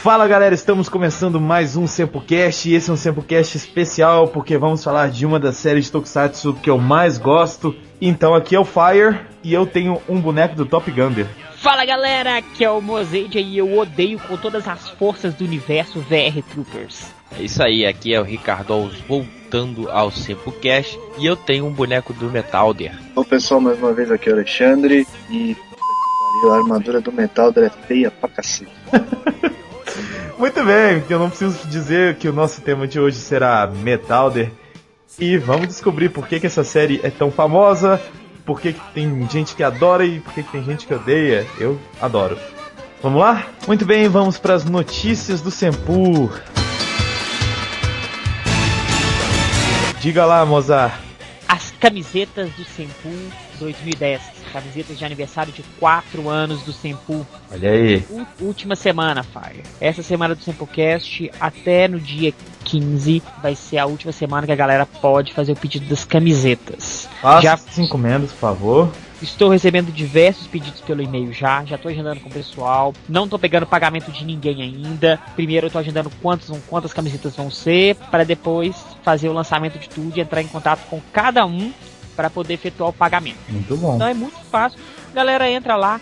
Fala galera, estamos começando mais um Sempocast, e esse é um Sempocast especial porque vamos falar de uma das séries de Tokusatsu que eu mais gosto. Então aqui é o Fire e eu tenho um boneco do Top Gunner. Fala galera, aqui é o Mozedia e eu odeio com todas as forças do universo VR Troopers. É isso aí, aqui é o Ricardo voltando ao Sempocast e eu tenho um boneco do Metalder. Bom pessoal, mais uma vez aqui é o Alexandre e a armadura do Metalder é feia pra cacete. Muito bem, eu não preciso dizer que o nosso tema de hoje será Metalder. E vamos descobrir por que essa série é tão famosa, por que tem gente que adora e por que tem gente que odeia. Eu adoro. Vamos lá? Muito bem, vamos para as notícias do Senpu. Diga lá, Mozart. As camisetas do Senpu 2010. Camisetas de aniversário de 4 anos do Senpu. Olha aí. Última semana, Fire. Essa semana do Sempocast, até no dia 15, vai ser a última semana que a galera pode fazer o pedido das camisetas. Faça as encomendas, por favor. Estou recebendo diversos pedidos pelo e-mail já estou agendando com o pessoal, não estou pegando pagamento de ninguém ainda. Primeiro eu estou agendando quantas camisetas vão ser, para depois fazer o lançamento de tudo e entrar em contato com cada um para poder efetuar o pagamento. Muito bom. Então é muito fácil. Galera, entra lá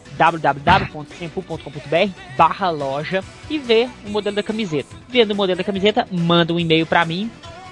www.senpu.com.br/loja e vê o modelo da camiseta. Vendo o modelo da camiseta, manda um e-mail para mim,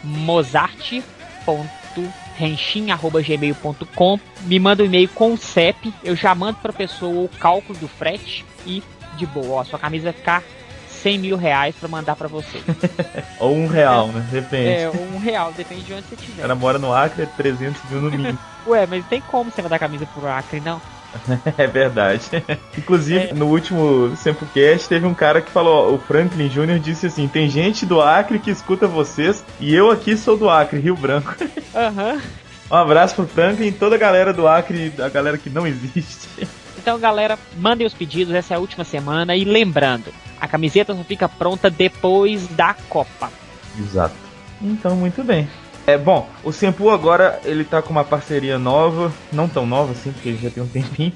mozart.renshin@gmail.com. Me manda um e-mail com o CEP, eu já mando para a pessoa o cálculo do frete e de boa, ó, sua camisa vai ficar R$100 mil para mandar pra você. Ou R$1, né? Depende. Ou R$1, depende de onde você estiver. Ela mora no Acre, é 300 mil no mínimo. Ué, mas tem como você mandar camisa pro Acre, não? É verdade. Inclusive, no último Sempocast, teve um cara que falou, o Franklin Jr. disse assim, tem gente do Acre que escuta vocês, e eu aqui sou do Acre, Rio Branco. Aham. Um abraço pro Franklin e toda a galera do Acre, a galera que não existe. Então, galera, mandem os pedidos, essa é a última semana. E lembrando, a camiseta só fica pronta depois da Copa. Exato. Então, muito bem. Bom, o Senpu agora, ele tá com uma parceria nova. Não tão nova assim, porque ele já tem um tempinho.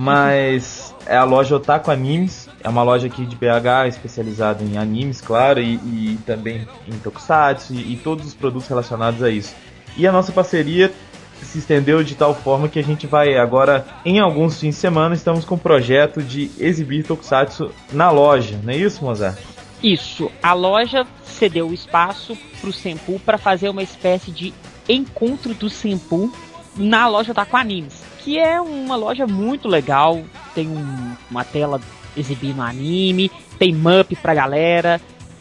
Mas é a loja Otaku Animes. É uma loja aqui de BH, especializada em animes, claro. E também em Tokusatsu e todos os produtos relacionados a isso. E a nossa parceria se estendeu de tal forma que a gente vai agora, em alguns fins de semana, estamos com o projeto de exibir Tokusatsu na loja, não é isso, Mozart? Isso, a loja cedeu o espaço para o Senpu para fazer uma espécie de encontro do Senpu na loja Otaku Animes, que é uma loja muito legal, tem uma tela exibindo anime, tem mup pra galera,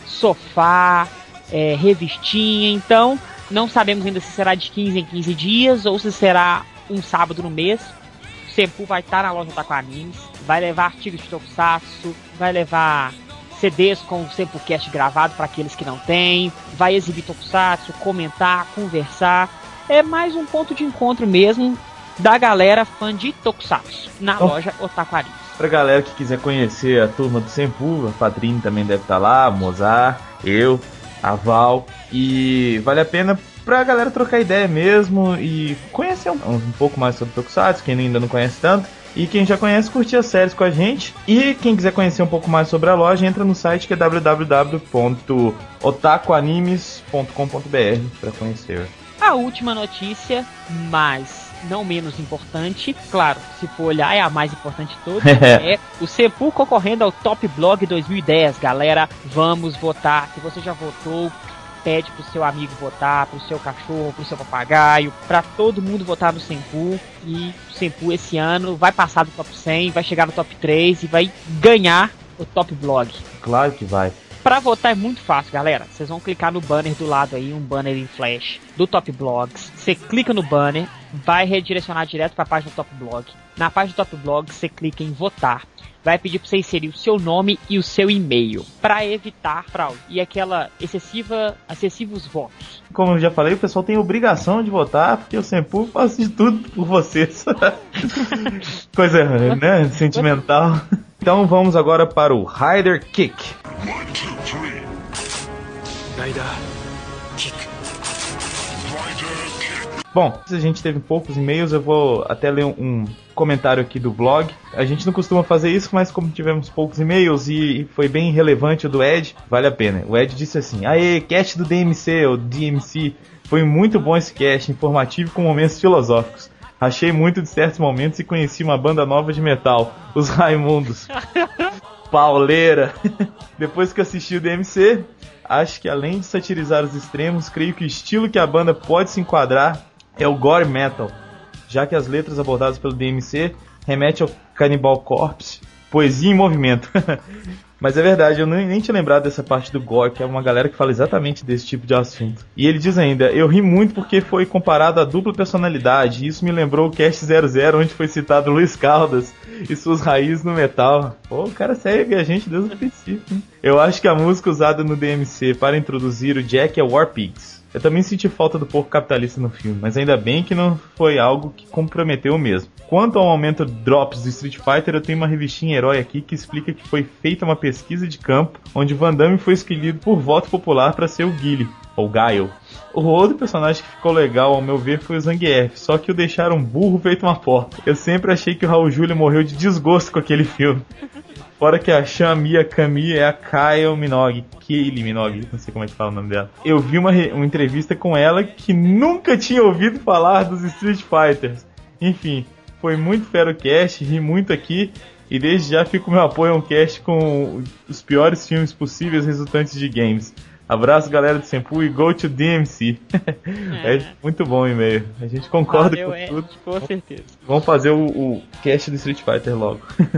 sofá, revistinha, então não sabemos ainda se será de 15 em 15 dias ou se será um sábado no mês. O Senpu vai estar na loja Otaku Animes, vai levar artigos de Tokusatsu, vai levar CDs com o Sempocast gravado para aqueles que não têm, vai exibir Tokusatsu, comentar, conversar. É mais um ponto de encontro mesmo da galera fã de Tokusatsu na loja Otaku Animes. Pra galera que quiser conhecer a turma do Senpu, a Padrinho também deve estar lá, Mozart, eu, a Val, e vale a pena pra galera trocar ideia mesmo e conhecer um pouco mais sobre Tokusatsu, quem ainda não conhece tanto, e quem já conhece, curtir as séries com a gente. E quem quiser conhecer um pouco mais sobre a loja, entra no site que é www.otakuanimes.com.br para conhecer. A última notícia, mas não menos importante, claro, se for olhar é a mais importante de todas, é o Senpu concorrendo ao Top Blog 2010. Galera, vamos votar. Se você já votou, pede pro seu amigo votar, pro seu cachorro, pro seu papagaio, pra todo mundo votar no Senpu. E o Senpu esse ano vai passar do top 100, vai chegar no top 3 e vai ganhar o Top Blog. Claro que vai. Pra votar é muito fácil, galera. Vocês vão clicar no banner do lado aí, um banner em flash do Top Blogs. Você clica no banner, vai redirecionar direto pra página do Top Blog. Na página do Top Blog, você clica em votar. Vai pedir pra você inserir o seu nome e o seu e-mail, pra evitar fraude e excessivos votos. Como eu já falei, o pessoal tem obrigação de votar, porque o Senpu faz de tudo por vocês. Coisa, né, sentimental. Então vamos agora para o Rider Kick. 1, 2, 3. Rider Kick. Bom, se a gente teve poucos e-mails, eu vou até ler um comentário aqui do blog. A gente não costuma fazer isso, mas como tivemos poucos e-mails e foi bem relevante o do Ed, vale a pena. O Ed disse assim: aê, cast do DMC, ou DMC, foi muito bom esse cast, informativo com momentos filosóficos. Achei muito de certos momentos e conheci uma banda nova de metal, os Raimundos. Pauleira! Depois que assisti o DMC, acho que além de satirizar os extremos, creio que o estilo que a banda pode se enquadrar é o gore metal, já que as letras abordadas pelo DMC remetem ao Cannibal Corpse, poesia em movimento. Mas é verdade, eu nem tinha lembrado dessa parte do gore, que é uma galera que fala exatamente desse tipo de assunto. E ele diz ainda: eu ri muito porque foi comparado à dupla personalidade, e isso me lembrou o Cast 00, onde foi citado Luiz Caldas e suas raízes no metal. Pô, o cara segue a gente desde o princípio, hein? Eu acho que a música usada no DMC para introduzir o Jack é War Pigs. Eu também senti falta do porco capitalista no filme, mas ainda bem que não foi algo que comprometeu mesmo. Quanto ao aumento de drops do Street Fighter, eu tenho uma revistinha herói aqui que explica que foi feita uma pesquisa de campo, onde Van Damme foi escolhido por voto popular para ser o Guile, ou Guile. O outro personagem que ficou legal, ao meu ver, foi o Zangief, só que o deixaram burro feito uma porta. Eu sempre achei que o Raul Julia morreu de desgosto com aquele filme. Fora que a Shamia Kami é a Kylie Minogue, não sei como é que fala o nome dela. Eu vi uma entrevista com ela que nunca tinha ouvido falar dos Street Fighters. Enfim, foi muito fera o cast, ri muito aqui. E desde já fica o meu apoio a um cast com os piores filmes possíveis resultantes de games. Abraço, galera do Senpu, e go to DMC. É muito bom o e-mail. A gente concorda com tudo. Com certeza. Vamos fazer o cast do Street Fighter logo.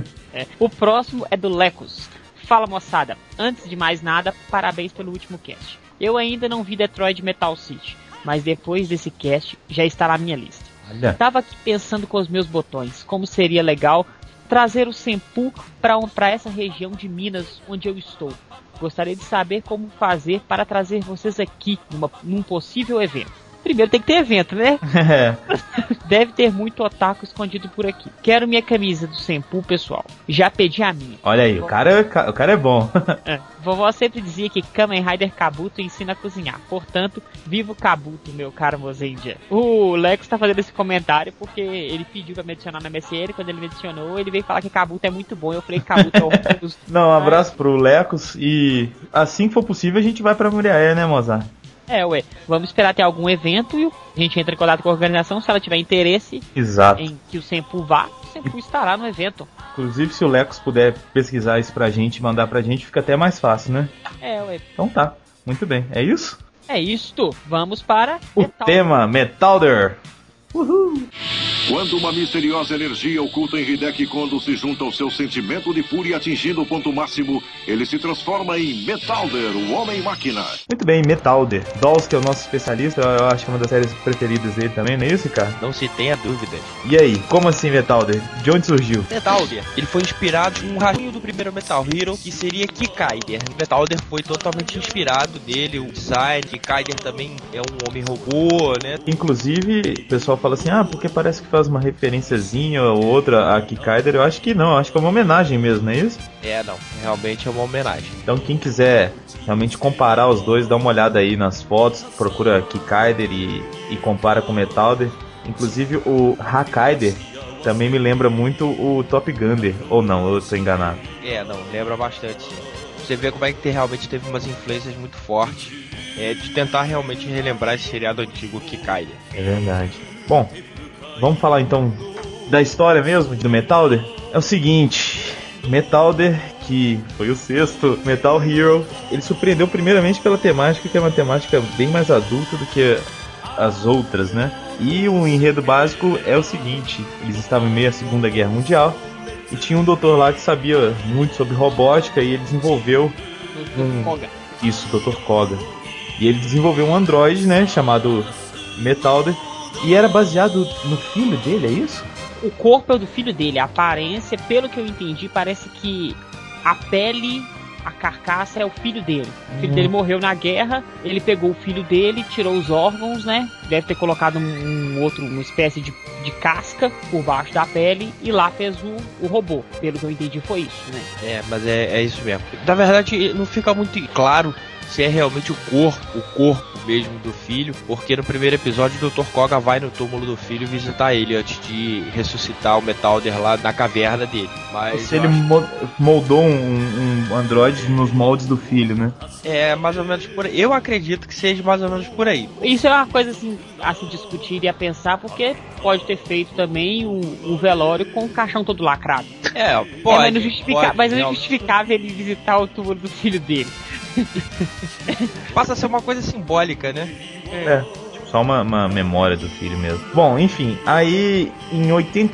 O próximo é do Lecos. Fala, moçada. Antes de mais nada, parabéns pelo último cast. Eu ainda não vi Detroit Metal City, mas depois desse cast já está na minha lista. Olha. Tava aqui pensando com os meus botões, como seria legal trazer o Senpu para essa região de Minas onde eu estou. Gostaria de saber como fazer para trazer vocês aqui num possível evento. Primeiro tem que ter evento, né? Deve ter muito otaku escondido por aqui. Quero minha camisa do Senpu, pessoal. Já pedi a minha. Olha aí, o cara é bom. Vovó sempre dizia que Kamen Rider Kabuto ensina a cozinhar. Portanto, viva o Kabuto, meu caro Mozendia. O Lex tá fazendo esse comentário porque ele pediu pra me adicionar na MSN. Quando ele me adicionou, ele veio falar que Kabuto é muito bom. Eu falei que Kabuto é horroroso. Não, um abraço pro Lecos. E assim que for possível, a gente vai pra Muriaé, né, Mozart? Vamos esperar ter algum evento e a gente entra em contato com a organização. Se ela tiver interesse em que o Senpu vá, o Senpu estará no evento. Inclusive, se o Lecos puder pesquisar isso pra gente e mandar pra gente, fica até mais fácil, né? Então tá, muito bem. É isso? É isto. Vamos para o tema Metalder. Uhul! Quando uma misteriosa energia oculta em Hideki Kondo se junta ao seu sentimento de fúria atingindo o ponto máximo, ele se transforma em Metalder, o Homem-Máquina. Muito bem, Metalder. Dolls, que é o nosso especialista, eu acho que é uma das séries preferidas dele também, não é isso, cara? Não se tenha dúvida. E aí, como assim Metalder? De onde surgiu? Metalder, ele foi inspirado em um rascunho do primeiro Metal Hero, que seria Kikaider. Metalder foi totalmente inspirado nele, o design. Kikaider também é um homem-robô, né? Inclusive, o pessoal fala assim, porque parece que faz uma referenciazinha ou outra a Kikaider. Eu acho que não, eu acho que é uma homenagem mesmo, não é isso? Não, realmente é uma homenagem. Então quem quiser realmente comparar os dois, dá uma olhada aí nas fotos, procura Kikaider e compara com Metalder. Inclusive o Hakaider também me lembra muito o Top Gunner, ou não, eu tô enganado. Não, lembra bastante. Você vê como é que realmente teve umas influências muito fortes de tentar realmente relembrar esse seriado antigo Kikaider. É verdade. Bom, vamos falar então da história mesmo do Metalder? É o seguinte, Metalder, que foi o sexto Metal Hero, ele surpreendeu primeiramente pela temática, que é uma temática bem mais adulta do que as outras, né? E o enredo básico é o seguinte, eles estavam em meio à Segunda Guerra Mundial e tinha um doutor lá que sabia muito sobre robótica e ele desenvolveu Dr. Koga. E ele desenvolveu um androide, né, chamado Metalder, e era baseado no filho dele, é isso? O corpo é do filho dele, a aparência, pelo que eu entendi, parece que a pele, a carcaça é o filho dele. O filho dele morreu na guerra, ele pegou o filho dele, tirou os órgãos, né? Deve ter colocado uma espécie de casca por baixo da pele e lá fez o robô. Pelo que eu entendi foi isso, né? Mas é isso mesmo. Na verdade, não fica muito claro se é realmente o corpo mesmo do filho, porque no primeiro episódio o Dr. Koga vai no túmulo do filho visitar ele antes de ressuscitar o Metalder lá na caverna dele. Mas se ele moldou um androide nos moldes do filho, né? É, mais ou menos por aí. Eu acredito que seja mais ou menos por aí. Isso é uma coisa assim, a se discutir e a pensar, porque pode ter feito também um velório com o caixão todo lacrado. Pode. Mas não é justificável ele visitar o túmulo do filho dele. Passa a ser uma coisa simbólica, né? Só uma memória do filho mesmo. Bom, enfim, aí em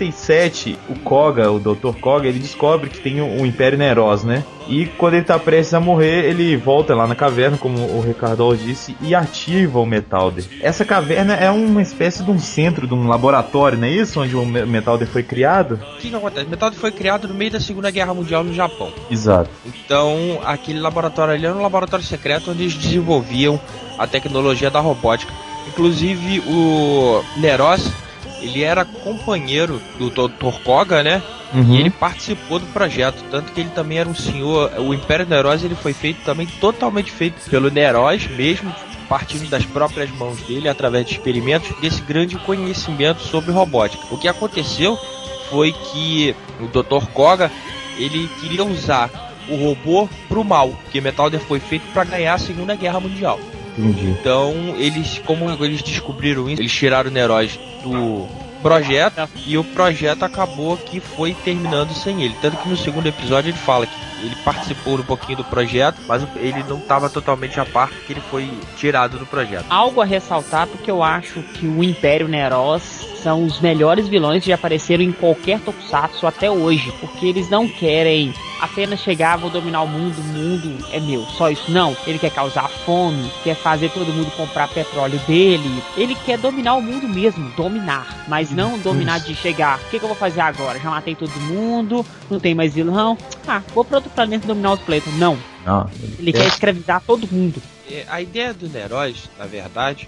87 o Dr. Koga, ele descobre que tem o Império Neros, né? E quando ele tá prestes a morrer, ele volta lá na caverna, como o Ricardo disse, e ativa o Metalder. Essa caverna é uma espécie de um centro, de um laboratório, não é isso? Onde o Metalder foi criado? O que acontece? O Metalder foi criado no meio da Segunda Guerra Mundial no Japão. Exato. Então, aquele laboratório ali era um laboratório secreto onde eles desenvolviam a tecnologia da robótica. Inclusive, o Neros, ele era companheiro do Dr. Koga, né? E ele participou do projeto, tanto que ele também era um senhor. O Império Neros, ele foi feito também totalmente feito pelo Neros mesmo, partindo das próprias mãos dele, através de experimentos, desse grande conhecimento sobre robótica. O que aconteceu foi que o Dr. Koga, ele queria usar o robô pro mal, porque Metalder foi feito para ganhar a Segunda Guerra Mundial. Entendi. Então, como eles descobriram isso, eles tiraram o Neros do projeto, e o projeto acabou que foi terminando sem ele. Tanto que no segundo episódio ele fala que ele participou um pouquinho do projeto, mas ele não estava totalmente a par, que ele foi tirado do projeto. Algo a ressaltar, porque eu acho que o Império Neros são os melhores vilões que já apareceram em qualquer tokusatsu até hoje, porque eles não querem apenas chegar, vou dominar o mundo é meu, só isso. Não, ele quer causar fome, quer fazer todo mundo comprar petróleo dele, ele quer dominar o mundo mesmo, dominar, mas não dominar de chegar, o que eu vou fazer agora? Já matei todo mundo, não tem mais vilão, vou para outro planeta dominar os planetas. Não, ele quer escravizar todo mundo. A ideia do Neros, na verdade,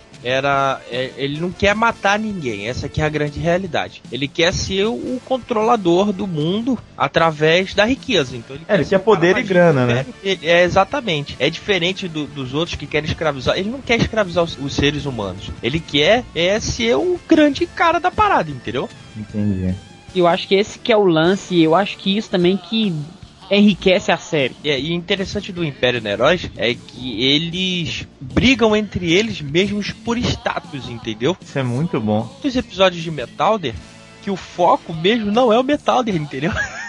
ele não quer matar ninguém, essa aqui é a grande realidade. Ele quer ser o controlador do mundo através da riqueza. Então ele quer poder e grana, né? Exatamente. É diferente dos outros que querem escravizar. Ele não quer escravizar os seres humanos. Ele quer ser o grande cara da parada, entendeu? Entendi. Eu acho que esse que é o lance, eu acho que isso também que enriquece a série. E interessante do Império Neros é que eles brigam entre eles mesmos por status, entendeu? Isso é muito bom. Os episódios de Metalder, que o foco mesmo não é o Metalder, entendeu?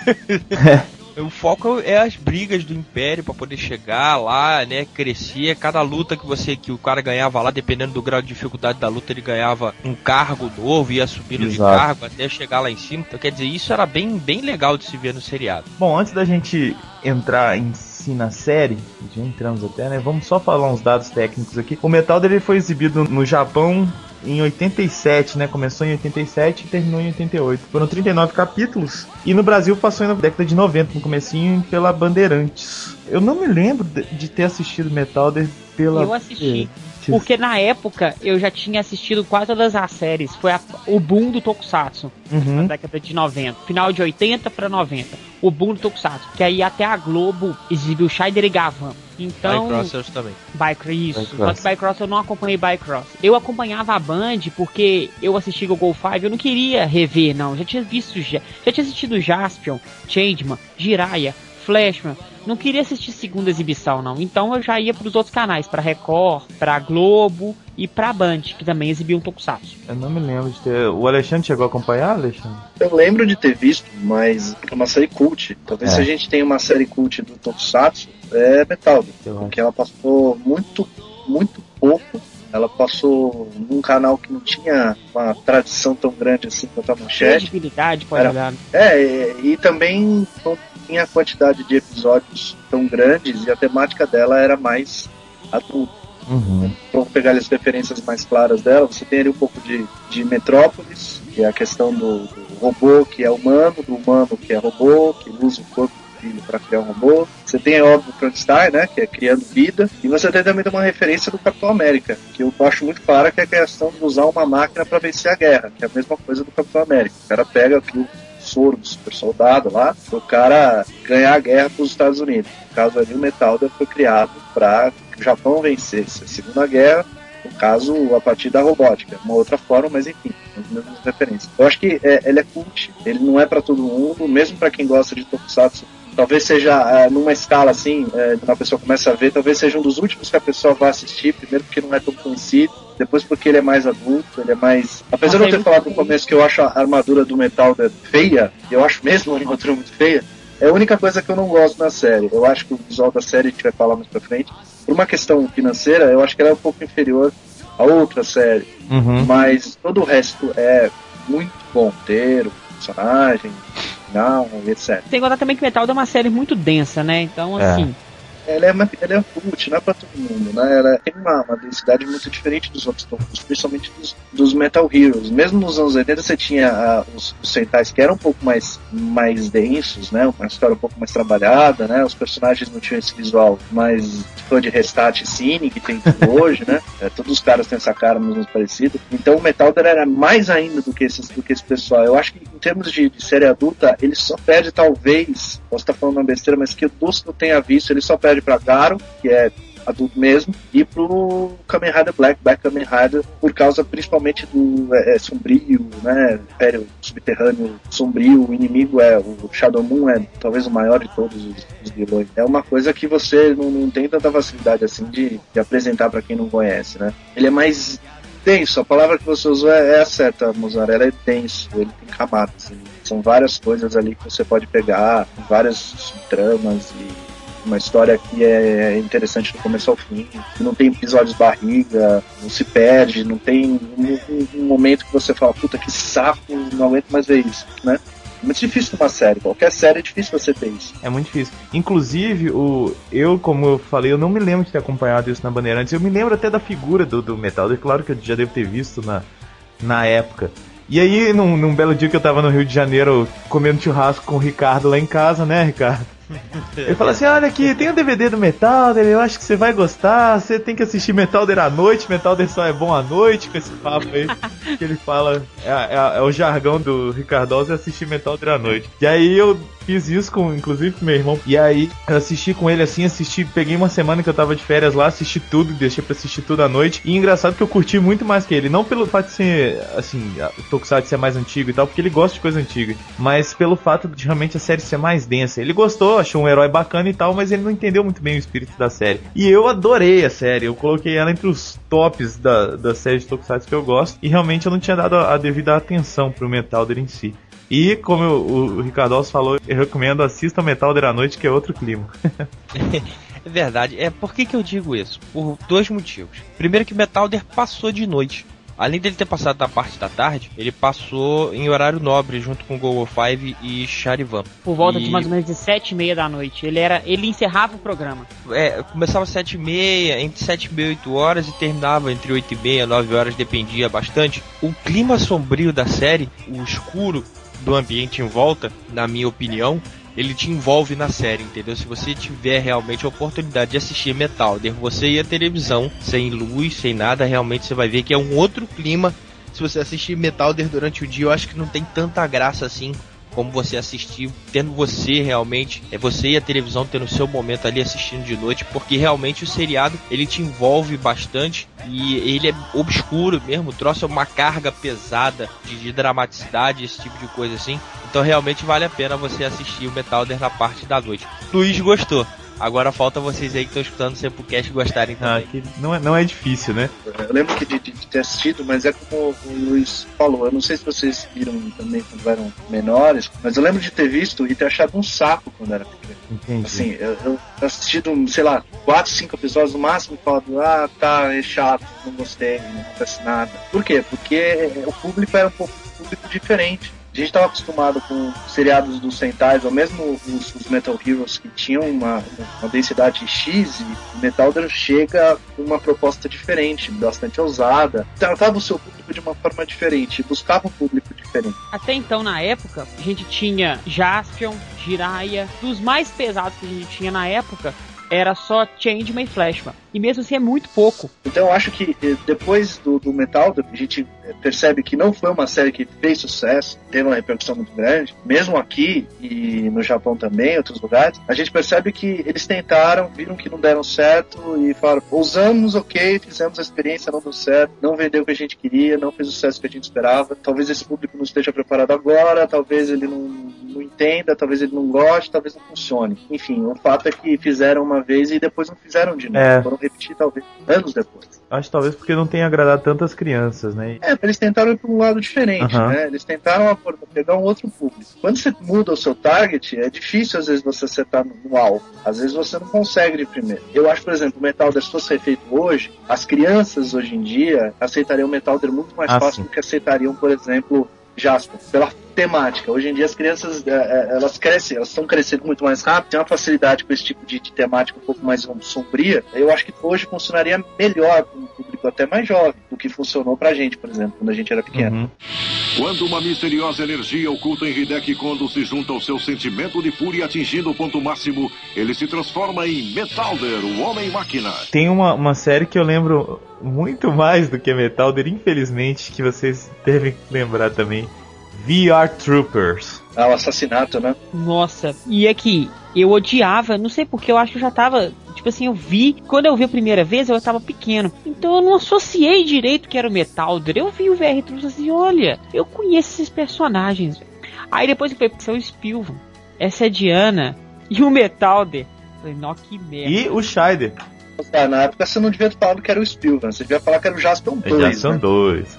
O foco é as brigas do Império para poder chegar lá, né, crescer. Cada luta que o cara ganhava lá, dependendo do grau de dificuldade da luta, ele ganhava um cargo novo, ia subindo de cargo até chegar lá em cima. Então, quer dizer, isso era bem legal de se ver no seriado. Bom, antes da gente entrar em si na série, já entramos até, né, vamos só falar uns dados técnicos aqui. O Metalder, ele foi exibido no Japão em 87, né? Começou em 87 e terminou em 88. Foram 39 capítulos. E no Brasil passou na década de 90, no comecinho, pela Bandeirantes. Eu não me lembro de ter assistido Metalder pela... Eu assisti. Porque na época eu já tinha assistido quase todas as séries. Foi o boom do Tokusatsu. Na década de 90. Final de 80 para 90. O boom do Tokusatsu. Que aí até a Globo exibiu Shider e Gavan. Então, Bycrossers também. Só que Bycross eu não acompanhei Bycross. Eu acompanhava a Band porque eu assisti Gogol 5, eu não queria rever, não. Já tinha assistido Jaspion, Changeman, Jiraiya, Flashman. Não queria assistir segunda exibição, não. Então eu já ia pros outros canais, pra Record, pra Globo e pra Band, que também exibiam Tokusatsu. Eu não me lembro de ter... O Alexandre chegou a acompanhar, Alexandre? Eu lembro de ter visto, mas é uma série cult. Talvez se a gente tenha uma série cult do Tokusatsu, é Metalder. Porque ela passou muito pouco. Ela passou num canal que não tinha uma tradição tão grande assim quanto a Manchete. Credibilidade, pode olhar. E também não tinha a quantidade de episódios tão grandes e a temática dela era mais adulta. Vamos pegar as referências mais claras dela. Você tem ali um pouco de Metrópolis, que é a questão do robô que é humano, do humano que é robô, que usa o corpo do filho para criar um robô. Você tem, óbvio, o Frankenstein, né, que é criando vida. E você tem também uma referência do Capitão América, que eu acho muito clara, que é a questão de usar uma máquina para vencer a guerra, que é a mesma coisa do Capitão América. O cara pega aquilo, soro do super soldado lá, pro cara ganhar a guerra pros Estados Unidos. No caso ali, o Metalder foi criado para que o Japão vencesse a Segunda Guerra, no caso, a partir da robótica. Uma outra forma, mas enfim, as mesmas referências. Eu acho que ele é cult, ele não é para todo mundo, mesmo para quem gosta de Tokusatsu. Talvez seja, numa escala assim, quando a pessoa começa a ver, talvez seja um dos últimos que a pessoa vai assistir, primeiro porque não é tão conhecido, depois porque ele é mais adulto, ele é mais... Apesar de eu ter falado no começo que eu acho a armadura do Metalder feia, eu acho mesmo a armadura muito feia, é a única coisa que eu não gosto na série. Eu acho que o visual da série, a gente vai falar mais pra frente, por uma questão financeira, eu acho que ela é um pouco inferior a outra série, mas todo o resto é muito bom, roteiro, personagem, final, etc. Tem que contar também que Metalder é uma série muito densa, né? Então, assim... Ela é cult, não é pra todo mundo, né? Ela tem uma densidade muito diferente dos outros tokus, principalmente dos Metal Heroes. Mesmo nos anos 80 você tinha os Sentais que eram um pouco mais densos, né? Uma história um pouco mais trabalhada, né? Os personagens não tinham esse visual mais fã de Restart Cine que tem tudo hoje, né? Todos os caras têm essa cara mais ou menos parecida. Então o Metalder era mais ainda do que esse pessoal. Eu acho que em termos de série adulta, ele só perde talvez, posso estar falando uma besteira, mas que dos que eu tenha visto, ele só perde pra Garo, que é adulto mesmo, e pro Kamen Rider Black Kamen Rider, por causa principalmente do sombrio, né, Império Subterrâneo sombrio, o inimigo o Shadow Moon, talvez o maior de todos os vilões. É uma coisa que você não tem tanta facilidade assim de apresentar pra quem não conhece, né. Ele é mais denso, a palavra que você usou é a certa, Mozart, ela é denso, ele tem camadas, são várias coisas ali que você pode pegar, várias tramas e uma história que é interessante do começo ao fim, que não tem episódios barriga, não se perde, não tem um momento que você fala, puta, que saco, não aguento mais ver isso, né? É muito difícil numa série, qualquer série é difícil você ter isso. É muito difícil. Inclusive, como eu falei, eu não me lembro de ter acompanhado isso na Bandeirantes, eu me lembro até da figura do Metalder, claro que eu já devo ter visto na época. E aí, num belo dia que eu tava no Rio de Janeiro comendo churrasco com o Ricardo lá em casa, né, Ricardo? Ele falou assim, olha aqui, tem o DVD do Metalder, eu acho que você vai gostar, você tem que assistir Metalder à noite, Metalder só é bom à noite, com esse papo aí que ele fala, é o jargão do Ricardoso, é assistir Metalder à noite. E aí eu fiz isso inclusive com meu irmão, e aí eu assisti com ele assim, peguei uma semana que eu tava de férias lá, assisti tudo, deixei pra assistir tudo à noite, e engraçado que eu curti muito mais que ele, não pelo fato de ser, assim, o Tokusatsu ser mais antigo e tal, porque ele gosta de coisa antiga, mas pelo fato de realmente a série ser mais densa. Ele gostou, achou um herói bacana e tal, mas ele não entendeu muito bem o espírito da série. E eu adorei a série, eu coloquei ela entre os tops da série de Tokusatsu que eu gosto, e realmente eu não tinha dado a devida atenção pro Metalder em si. E como o Ricardo falou, eu recomendo, assista Metalder à noite, que é outro clima. É verdade. Por que eu digo isso? Por dois motivos. Primeiro que Metalder passou de noite. Além dele ter passado da parte da tarde, ele passou em horário nobre junto com Google Five e Charivan. Por volta de mais ou menos de 7h30 da noite. Ele encerrava o programa. Começava às 7h30, entre 7h30 e 8 horas, e terminava entre 8h30 e 9 horas, dependia bastante. O clima sombrio da série, o escuro do ambiente em volta, na minha opinião, ele te envolve na série, entendeu? Se você tiver realmente a oportunidade de assistir Metalder, você e a televisão, sem luz, sem nada, realmente você vai ver que é um outro clima. Se você assistir Metalder durante o dia, eu acho que não tem tanta graça assim como você assistir, tendo você realmente, você e a televisão tendo o seu momento ali assistindo de noite, porque realmente o seriado, ele te envolve bastante e ele é obscuro mesmo, trouxe uma carga pesada de dramaticidade, esse tipo de coisa assim. Então realmente vale a pena você assistir o Metalder na parte da noite. Luiz gostou. Agora falta vocês aí que estão escutando o Sempocast gostarem também. Que não é difícil, né? Eu lembro de ter assistido, mas é como o Luiz falou. Eu não sei se vocês viram também quando eram menores, mas eu lembro de ter visto e ter achado um saco quando era pequeno. Entendi. Assim, eu assistido, sei lá, 4, 5 episódios no máximo e falado, tá, é chato, não gostei, não acontece nada. Por quê? Porque o público era um público diferente. A gente estava acostumado com seriados dos Sentais, ou mesmo os Metal Heroes, que tinham uma densidade X, e o Metalder chega com uma proposta diferente, bastante ousada. Tratava o seu público de uma forma diferente, buscava um público diferente. Até então, na época, a gente tinha Jaspion, Jiraiya. Dos mais pesados que a gente tinha na época, era só Changeman e Flashman. E mesmo assim é muito pouco. Então eu acho que depois do Metal, a gente percebe que não foi uma série que fez sucesso, teve uma repercussão muito grande, mesmo aqui e no Japão também, em outros lugares. A gente percebe que eles tentaram, viram que não deram certo e falaram, usamos, ok, fizemos a experiência, não deu certo, não vendeu o que a gente queria, não fez o sucesso que a gente esperava. Talvez esse público não esteja preparado agora, talvez ele não entenda, talvez ele não goste, talvez não funcione. Enfim, o fato é que fizeram uma vez e depois não fizeram de novo. Foram repetir talvez anos depois. Acho talvez porque não tenha agradado tantas crianças, né? Eles tentaram ir para um lado diferente, né? Eles tentaram pegar um outro público. Quando você muda o seu target, é difícil às vezes você acertar no alvo. Às vezes você não consegue de primeiro. Eu acho, por exemplo, o Metalder, se fosse feito hoje, as crianças hoje em dia aceitariam o Metalder muito mais fácil do que aceitariam, por exemplo, Jasper, pela temática. Hoje em dia as crianças, elas crescem, elas estão crescendo muito mais rápido, tem uma facilidade com esse tipo de temática um pouco mais sombria. Eu acho que hoje funcionaria melhor para um público até mais jovem do que funcionou pra gente, por exemplo, quando a gente era pequeno. Quando uma misteriosa energia oculta em Hideki Kondo se junta ao seu sentimento de fúria atingindo o ponto máximo, ele se transforma em Metalder, o Homem-Máquina. Tem uma série que eu lembro muito mais do que Metalder, infelizmente, que vocês devem lembrar também. VR Troopers. O assassinato, né? Nossa, e é que eu odiava, não sei porque, eu acho que eu já tava, tipo assim, quando eu vi a primeira vez, eu tava pequeno, então eu não associei direito que era o Metalder. Eu vi o VR Troopers assim, olha, eu conheço esses personagens. Aí depois eu falei, o Spilvan, essa é a Diana, e o Metalder. Eu falei, não, que merda. E o Scheider. Na época você não devia falar que era o Spilvan, você devia falar que era o Jaspion 2. Jaspion 2.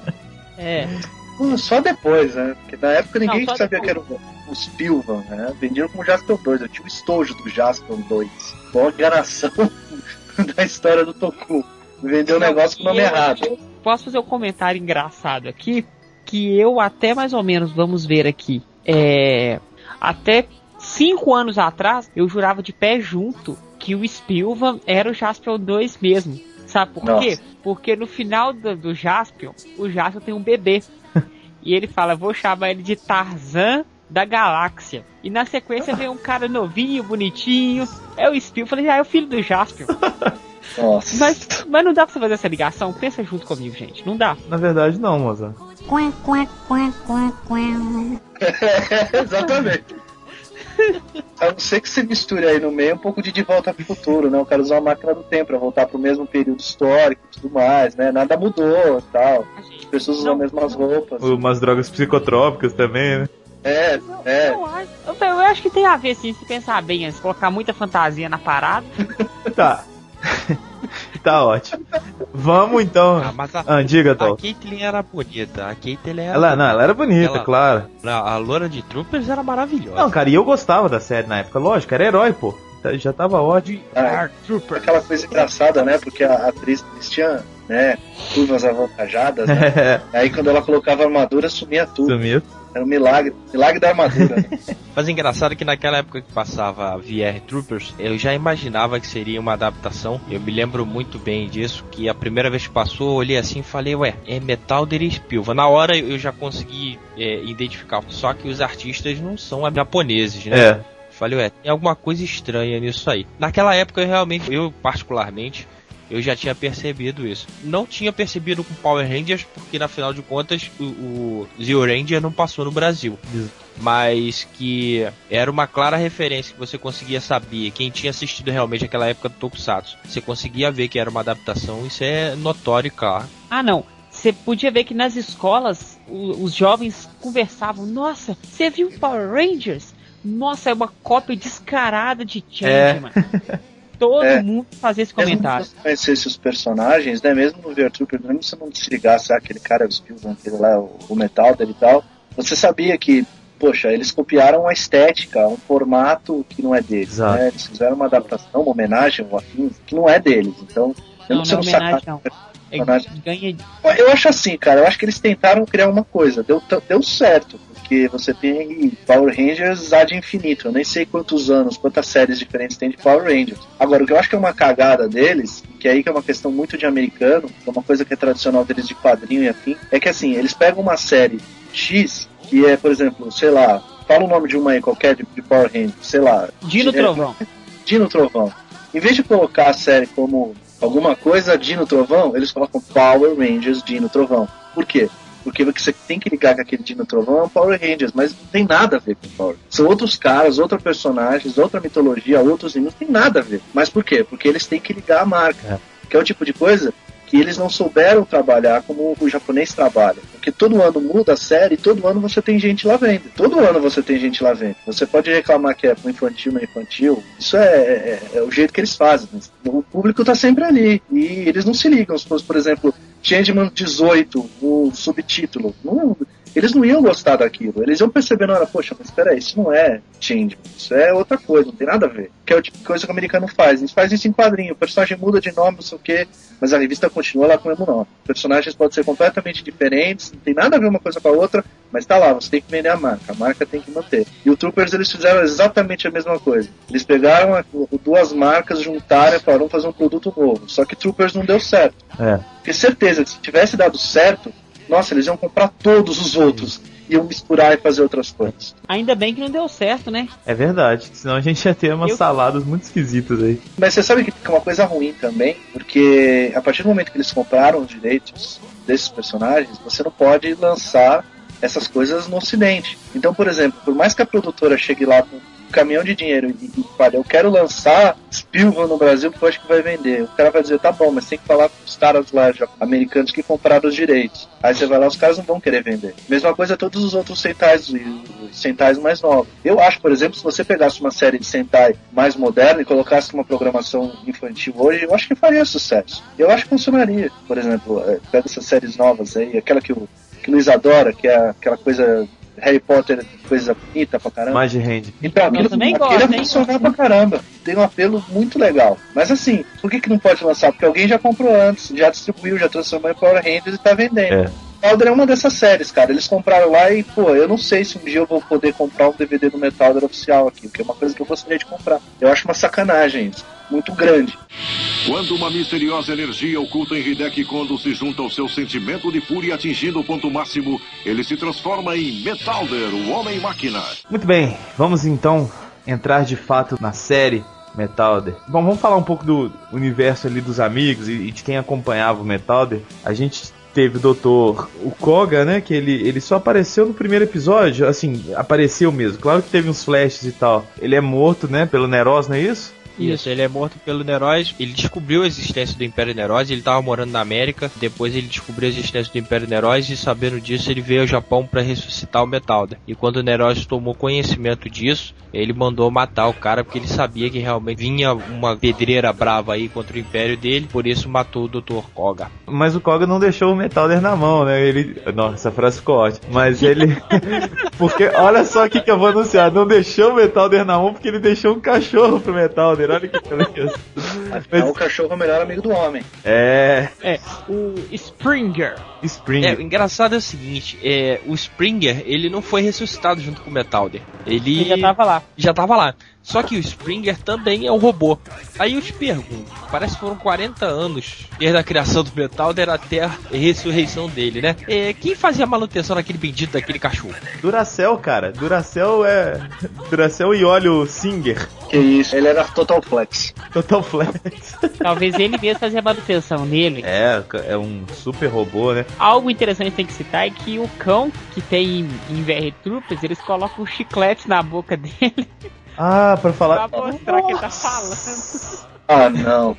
Só depois, né? Porque na época ninguém sabia depois que era o Spilvan, né? Vendiam como Jaspion 2. Eu tinha o estojo do Jaspion 2. Bom, enganação da história do Toku. Vendeu o negócio com o nome errado. Posso fazer um comentário engraçado aqui? Que eu até mais ou menos, vamos ver aqui, até 5 anos atrás, eu jurava de pé junto que o Spilvan era o Jaspion 2 mesmo. Sabe por quê? Porque no final do Jaspion, o Jaspion tem um bebê. E ele fala, vou chamar ele de Tarzan da Galáxia. E na sequência vem um cara novinho, bonitinho. É o Spilvan. Eu falei, é o filho do Jaspion. Nossa. Mas não dá pra você fazer essa ligação? Pensa junto comigo, gente. Não dá. Na verdade, não, moça. Exatamente. A não ser que você misture aí no meio um pouco de Volta pro Futuro, né? O cara usar uma máquina do tempo pra voltar pro mesmo período histórico e tudo mais, né? Nada mudou e tal. As pessoas usam as mesmas roupas. Umas drogas psicotrópicas também, né? Eu acho que tem a ver, sim, se pensar bem, se colocar muita fantasia na parada. Tá. Tá ótimo. Vamos então. Diga, Tom. A Caitlyn era bonita. A Caitlyn era. Ela era bonita, claro. A loura de Troopers era maravilhosa. Não, cara, e eu gostava da série na época, lógico, era herói, pô. Já tava ótimo. Aquela coisa engraçada, né? Porque a atriz tinha, né, curvas avantajadas, né? Aí quando ela colocava armadura, sumia tudo. Sumiu. Era um milagre da armadura. Né? Mas é engraçado que naquela época que passava VR Troopers, eu já imaginava que seria uma adaptação. Eu me lembro muito bem disso, que a primeira vez que passou, eu olhei assim e falei, é Metalder e Spilvan. Na hora eu já consegui identificar, só que os artistas não são japoneses, né? Falei, tem alguma coisa estranha nisso aí. Naquela época, eu particularmente, eu já tinha percebido isso. Não tinha percebido com Power Rangers, porque na final de contas, o Zeo Ranger não passou no Brasil. Mas que era uma clara referência que você conseguia saber. Quem tinha assistido realmente aquela época do Tokusatsu, você conseguia ver que era uma adaptação, isso é notório, claro. Ah, não. Você podia ver que nas escolas, os jovens conversavam, nossa, você viu Power Rangers? Nossa, é uma cópia descarada de Changeman. Todo mundo fazia esse comentário. Se você conhecesse os personagens, né, mesmo no VR Trooper, mesmo se você não desligasse aquele cara, o Spilvan, aquele lá, o Metalder e tal, você sabia que, poxa, eles copiaram uma estética, um formato que não é deles, né? Eles fizeram uma adaptação, uma homenagem, um afim, que não é deles. Então, não é homenagem, não. Eu acho assim, cara, eu acho que eles tentaram criar uma coisa, deu certo, porque você tem Power Rangers ad infinito, eu nem sei quantas séries diferentes tem de Power Rangers. Agora, o que eu acho que é uma cagada deles, que aí que é uma questão muito de americano, que é uma coisa que é tradicional deles de quadrinho e afim, é que assim, eles pegam uma série X, que é, por exemplo, sei lá, fala o nome de uma aí qualquer de Power Rangers, sei lá. Dino Trovão. Dino Trovão. Em vez de colocar a série como alguma coisa Dino Trovão, eles colocam Power Rangers Dino Trovão. Por quê? Porque você tem que ligar que aquele Dino Trovão é um Power Rangers, mas não tem nada a ver com Power. São outros caras, outros personagens, outra mitologia, outros inimigos, não tem nada a ver. Mas por quê? Porque eles têm que ligar a marca, que é o tipo de coisa que eles não souberam trabalhar como o japonês trabalha. Porque todo ano muda a série e todo ano você tem gente lá vendo. Todo ano você tem gente lá vendo. Você pode reclamar que é pro infantil, não é infantil. Isso é o jeito que eles fazem. O público tá sempre ali. E eles não se ligam. Se fosse, por exemplo, Changeman 18, o subtítulo. Eles não iam gostar daquilo. Eles iam perceber na hora, poxa, mas peraí, isso não é Changeman. Isso é outra coisa, não tem nada a ver. Que é o tipo de coisa que o americano faz. Eles fazem isso em quadrinho. O personagem muda de nome, não sei o quê. Mas a revista continua lá com o mesmo nome. Personagens podem ser completamente diferentes, não tem nada a ver uma coisa com a outra, mas tá lá, você tem que vender a marca tem que manter. E o Troopers, eles fizeram exatamente a mesma coisa. Eles pegaram duas marcas, juntaram e falaram, vamos fazer um produto novo. Só que Troopers não deu certo. Porque certeza que se tivesse dado certo, nossa, eles iam comprar todos os outros, iam misturar e fazer outras coisas. Ainda bem que não deu certo, né? É verdade, senão a gente ia ter umas saladas muito esquisitas aí. Mas você sabe que é uma coisa ruim também, porque a partir do momento que eles compraram os direitos desses personagens, você não pode lançar essas coisas no ocidente. Então, por exemplo, por mais que a produtora chegue lá com um caminhão de dinheiro e fale, eu quero lançar Spielberg no Brasil porque eu acho que vai vender. O cara vai dizer, tá bom, mas tem que falar com os caras lá americanos que compraram os direitos. Aí você vai lá, os caras não vão querer vender. Mesma coisa todos os outros Sentais mais novos. Eu acho, por exemplo, se você pegasse uma série de Sentai mais moderna e colocasse uma programação infantil hoje, eu acho que faria sucesso. Eu acho que funcionaria. Por exemplo, pega essas séries novas aí, aquela que o Luiz adora, que é aquela coisa Harry Potter, coisa bonita pra caramba. Mais de rende. Então, aquilo ia funcionar pra caramba. Tem um apelo muito legal. Mas assim, por que não pode lançar? Porque alguém já comprou antes, já distribuiu, já transformou em Power Rangers e tá vendendo. Metalder é uma dessas séries, cara. Eles compraram lá e, eu não sei se um dia eu vou poder comprar um DVD do Metalder oficial aqui, que é uma coisa que eu gostaria de comprar. Eu acho uma sacanagem isso. Muito grande. Quando uma misteriosa energia oculta em Hideki Kondo se junta ao seu sentimento de fúria atingindo o ponto máximo, ele se transforma em Metalder, o Homem-Máquina. Muito bem, vamos então entrar de fato na série Metalder. Bom, vamos falar um pouco do universo ali dos amigos e de quem acompanhava o Metalder. A gente teve o Dr. Koga, né, que ele só apareceu no primeiro episódio, assim, apareceu mesmo. Claro que teve uns flashes e tal. Ele é morto, né, pelo Neros, não é isso? Isso, ele é morto pelo Neros. Ele descobriu a existência do Império Neros. Ele estava morando na América. Depois ele descobriu a existência do Império Neros. E sabendo disso, ele veio ao Japão para ressuscitar o Metalder. E quando o Neros tomou conhecimento disso, ele mandou matar o cara, porque ele sabia que realmente vinha uma pedreira brava aí contra o Império dele. Por isso matou o Dr. Koga. Mas o Koga não deixou o Metalder na mão, né? Nossa, essa frase ficou ótima. Mas ele... Porque olha só o que eu vou anunciar. Não deixou o Metalder na mão porque ele deixou um cachorro pro Metalder. Olha que beleza. Afinal, o cachorro é o melhor amigo do homem. O Springer. O engraçado é o seguinte, o Springer, ele não foi ressuscitado junto com o Metalder. Ele já tava lá. Só que o Springer também é um robô. Aí eu te pergunto, parece que foram 40 anos desde a criação do Metalder até a ressurreição dele, né? Quem fazia a manutenção naquele bendito daquele cachorro? Duracell, cara. Duracell e óleo Singer. Que isso, ele era Total Flex. Total Flex. Talvez ele mesmo fazia a manutenção nele. É um super robô, né? Algo interessante que tem que citar é que o cão que tem em VR Troopers, eles colocam chiclete na boca dele. Ah, pra falar... Pra mostrar que ele tá falando. Ah, não.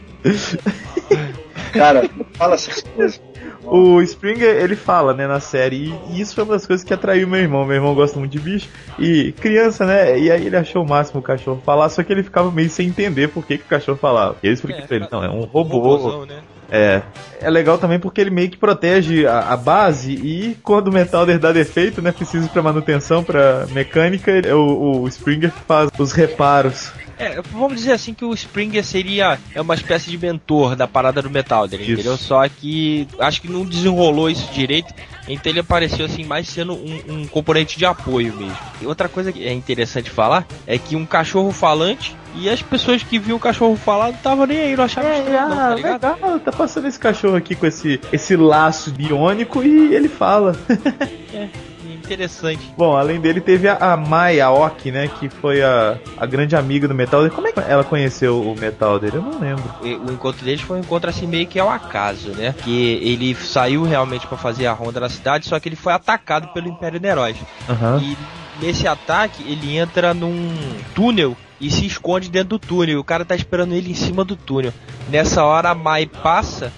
Cara, não fala essas coisas. O Springer, ele fala, né, na série, e isso foi uma das coisas que atraiu meu irmão. Meu irmão gosta muito de bicho, e criança, né, e aí ele achou o máximo o cachorro falar, só que ele ficava meio sem entender por que o cachorro falava. E eu expliquei pra ele, não, é um robô. Né? É legal também porque ele meio que protege a base, e quando o Metalder dá defeito, né, precisa pra manutenção, pra mecânica, o Springer faz os reparos. Vamos dizer assim que o Springer seria uma espécie de mentor da parada do Metalder, entendeu? Só que acho que não desenrolou isso direito, então ele apareceu assim mais sendo um componente de apoio mesmo. E outra coisa que é interessante falar é que um cachorro falante, e as pessoas que viam o cachorro falar não estavam nem aí, não achavam estranho, tá ligado? Legal, tá passando esse cachorro aqui com esse laço biônico e ele fala. interessante. Bom, além dele teve a Mai Aoki, né, que foi a grande amiga do Metalder. Como é que ela conheceu o Metalder? Eu não lembro. O encontro deles foi um encontro assim meio que ao acaso, né? Que ele saiu realmente pra fazer a ronda na cidade, só que ele foi atacado pelo Império Neróis. E nesse ataque ele entra num túnel e se esconde dentro do túnel. O cara tá esperando ele em cima do túnel. Nessa hora a Mai passa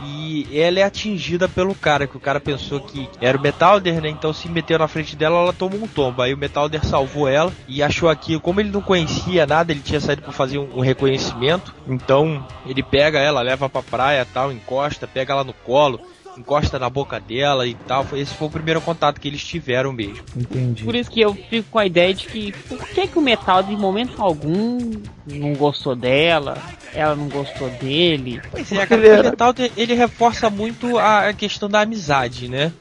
e ela é atingida pelo cara, que o cara pensou que era o Metalder, né? Então se meteu na frente dela, ela tomou um tombo. Aí o Metalder salvou ela e achou aquilo. Como ele não conhecia nada, ele tinha saído pra fazer um reconhecimento. Então ele pega ela, leva pra praia, tal, encosta, pega ela no colo, encosta na boca dela e tal. Esse foi o primeiro contato que eles tiveram mesmo. Entendi. Por isso que eu fico com a ideia de que por que o Metalder em momento algum não gostou dela, ela não gostou dele. Pois é, cara, o Metalder, ele reforça muito a questão da amizade, né?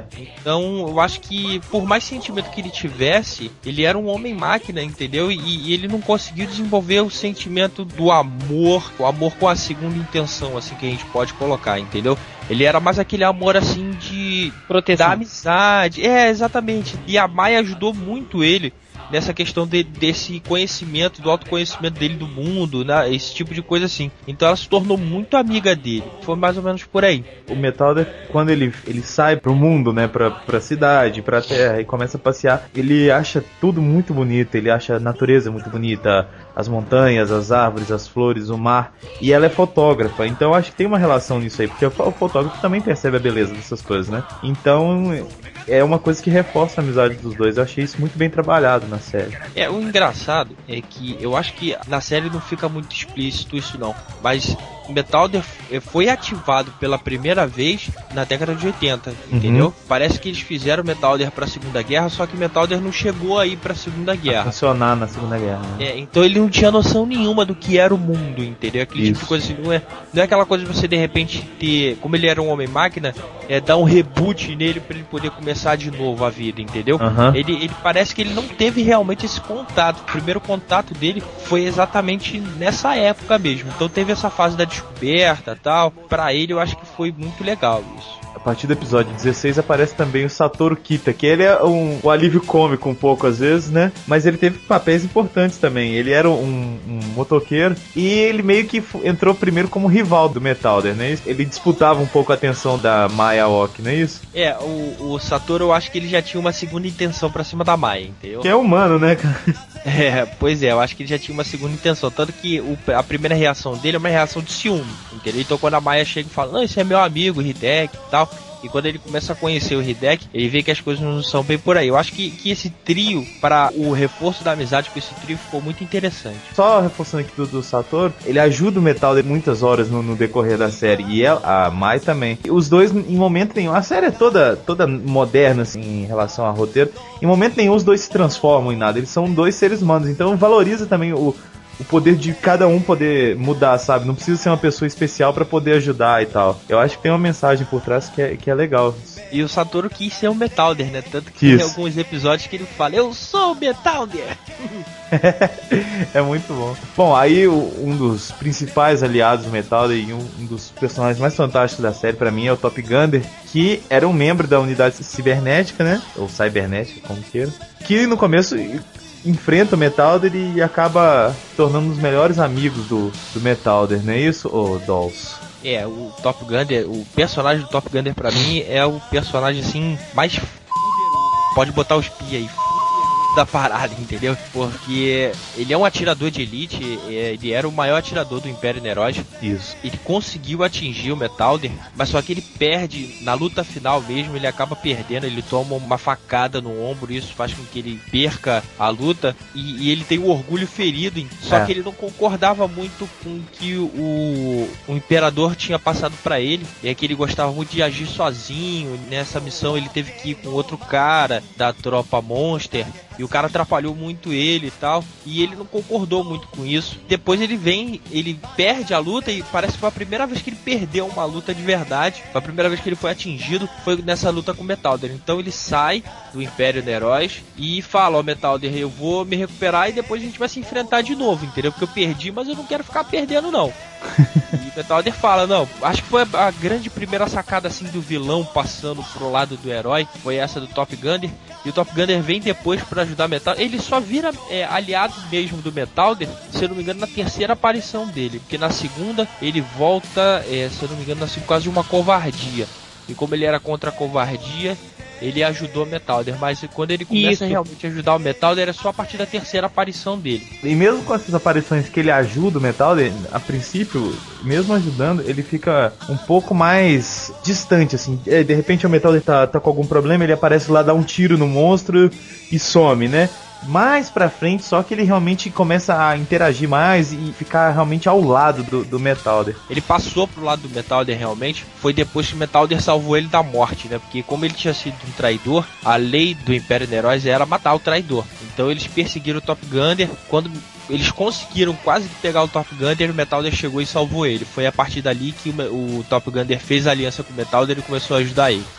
Então eu acho que por mais sentimento que ele tivesse, ele era um homem-máquina, entendeu? E ele não conseguiu desenvolver o sentimento do amor, o amor com a segunda intenção, assim, que a gente pode colocar, entendeu? Ele era mais aquele amor, assim, de proteção, da amizade. Exatamente. E a Mai ajudou muito ele nessa questão desse conhecimento, do autoconhecimento dele do mundo, né? Esse tipo de coisa assim. Então ela se tornou muito amiga dele. Foi mais ou menos por aí. O Metalder, quando ele sai pro mundo, né? Pra cidade, pra terra, e começa a passear, ele acha tudo muito bonito. Ele acha a natureza muito bonita, as montanhas, as árvores, as flores, o mar. E ela é fotógrafa, então acho que tem uma relação nisso aí, porque o fotógrafo também percebe a beleza dessas coisas, né? Então é uma coisa que reforça a amizade dos dois. Eu achei isso muito bem trabalhado na série. O engraçado é que eu acho que na série não fica muito explícito isso não, mas Metalder foi ativado pela primeira vez na década de 80, entendeu? Parece que eles fizeram Metalder pra Segunda Guerra, só que Metalder não chegou aí pra Segunda Guerra. A funcionar na Segunda Guerra. Né? Então ele não tinha noção nenhuma do que era o mundo, entendeu? Aquele tipo de coisa assim, não é aquela coisa de você de repente ter, como ele era um homem-máquina, dar um reboot nele pra ele poder começar de novo a vida, entendeu? Ele parece que ele não teve realmente esse contato. O primeiro contato dele foi exatamente nessa época mesmo. Então teve essa fase da descoberta e tal. Pra ele eu acho que foi muito legal isso. A partir do episódio 16 aparece também o Satoru Kita, que ele é um alívio cômico um pouco às vezes, né? Mas ele teve papéis importantes também. Ele era um motoqueiro e ele meio que entrou primeiro como rival do Metalder, né? Ele disputava um pouco a atenção da Mai Aoki, não é isso? O Satoru, eu acho que ele já tinha uma segunda intenção pra cima da Mai, entendeu? Que é humano, né, cara? Pois é, eu acho que ele já tinha uma segunda intenção. Tanto que a primeira reação dele é uma reação de ciúme, entendeu? Então quando a Maia chega e fala, não, esse é meu amigo, Hideki e tal. E quando ele começa a conhecer o Hideki, ele vê que as coisas não são bem por aí. Eu acho que esse trio, para o reforço da amizade com esse trio, ficou muito interessante. Só reforçando aqui do Satoru, ele ajuda o Metalder muitas horas no decorrer da série. E a Mai também. Os dois, em momento nenhum, a série é toda moderna, assim, em relação ao roteiro. Em momento nenhum, os dois se transformam em nada. Eles são dois seres humanos. Então valoriza também o poder de cada um poder mudar, sabe? Não precisa ser uma pessoa especial pra poder ajudar e tal. Eu acho que tem uma mensagem por trás que é legal. E o Satoru quis ser um Metalder, né? Tanto que tem alguns episódios que ele fala, eu sou o Metalder! É muito bom. Bom, aí um dos principais aliados do Metalder e um dos personagens mais fantásticos da série pra mim é o Top Gunner, que era um membro da unidade cibernética, né? Ou cibernética, como queira. Que no começo enfrenta o Metalder e acaba tornando um dos melhores amigos do Metalder, não é isso, ô Dolls? O Top Gunner, o personagem do Top Gunner pra mim é o personagem assim mais fuderoso. Pode botar os pi aí, da parada, entendeu? Porque ele é um atirador de elite, ele era o maior atirador do Império Neróis. Isso. Ele conseguiu atingir o Metalder, mas só que ele perde na luta final mesmo, ele acaba perdendo, ele toma uma facada no ombro, isso faz com que ele perca a luta e ele tem o orgulho ferido, só que ele não concordava muito com o que o Imperador tinha passado pra ele, é que ele gostava muito de agir sozinho. Nessa missão ele teve que ir com outro cara da tropa Monster, e o cara atrapalhou muito ele e tal, e ele não concordou muito com isso. Depois ele perde a luta, e parece que foi a primeira vez que ele perdeu uma luta de verdade, foi a primeira vez que ele foi atingido, foi nessa luta com o Metalder. Então ele sai do Império Neróis e fala, Metalder, eu vou me recuperar e depois a gente vai se enfrentar de novo, entendeu? Porque eu perdi, mas eu não quero ficar perdendo não. E Metalder fala, não, acho que foi a grande primeira sacada assim do vilão passando pro lado do herói, foi essa do Top Gunner, e o Top Gunner vem depois pra ajudar o Metalder. Ele só vira aliado mesmo do Metalder, se eu não me engano, na terceira aparição dele, porque na segunda ele volta, se eu não me engano, por causa de uma covardia, e como ele era contra a covardia, ele ajudou o Metalder, mas quando ele começa a realmente ajudar o Metalder é só a partir da terceira aparição dele. E mesmo com essas aparições que ele ajuda o Metalder, a princípio, mesmo ajudando, ele fica um pouco mais distante, assim. De repente o Metalder tá com algum problema, ele aparece lá, dá um tiro no monstro e some, né? Mais pra frente, só que ele realmente começa a interagir mais e ficar realmente ao lado do Metalder. Ele passou pro lado do Metalder realmente, foi depois que o Metalder salvou ele da morte, né? Porque como ele tinha sido um traidor, a lei do Império Neróis era matar o traidor. Então eles perseguiram o Top Gunner, quando eles conseguiram quase pegar o Top Gunner, o Metalder chegou e salvou ele. Foi a partir dali que o Top Gunner fez aliança com o Metalder e começou a ajudar ele.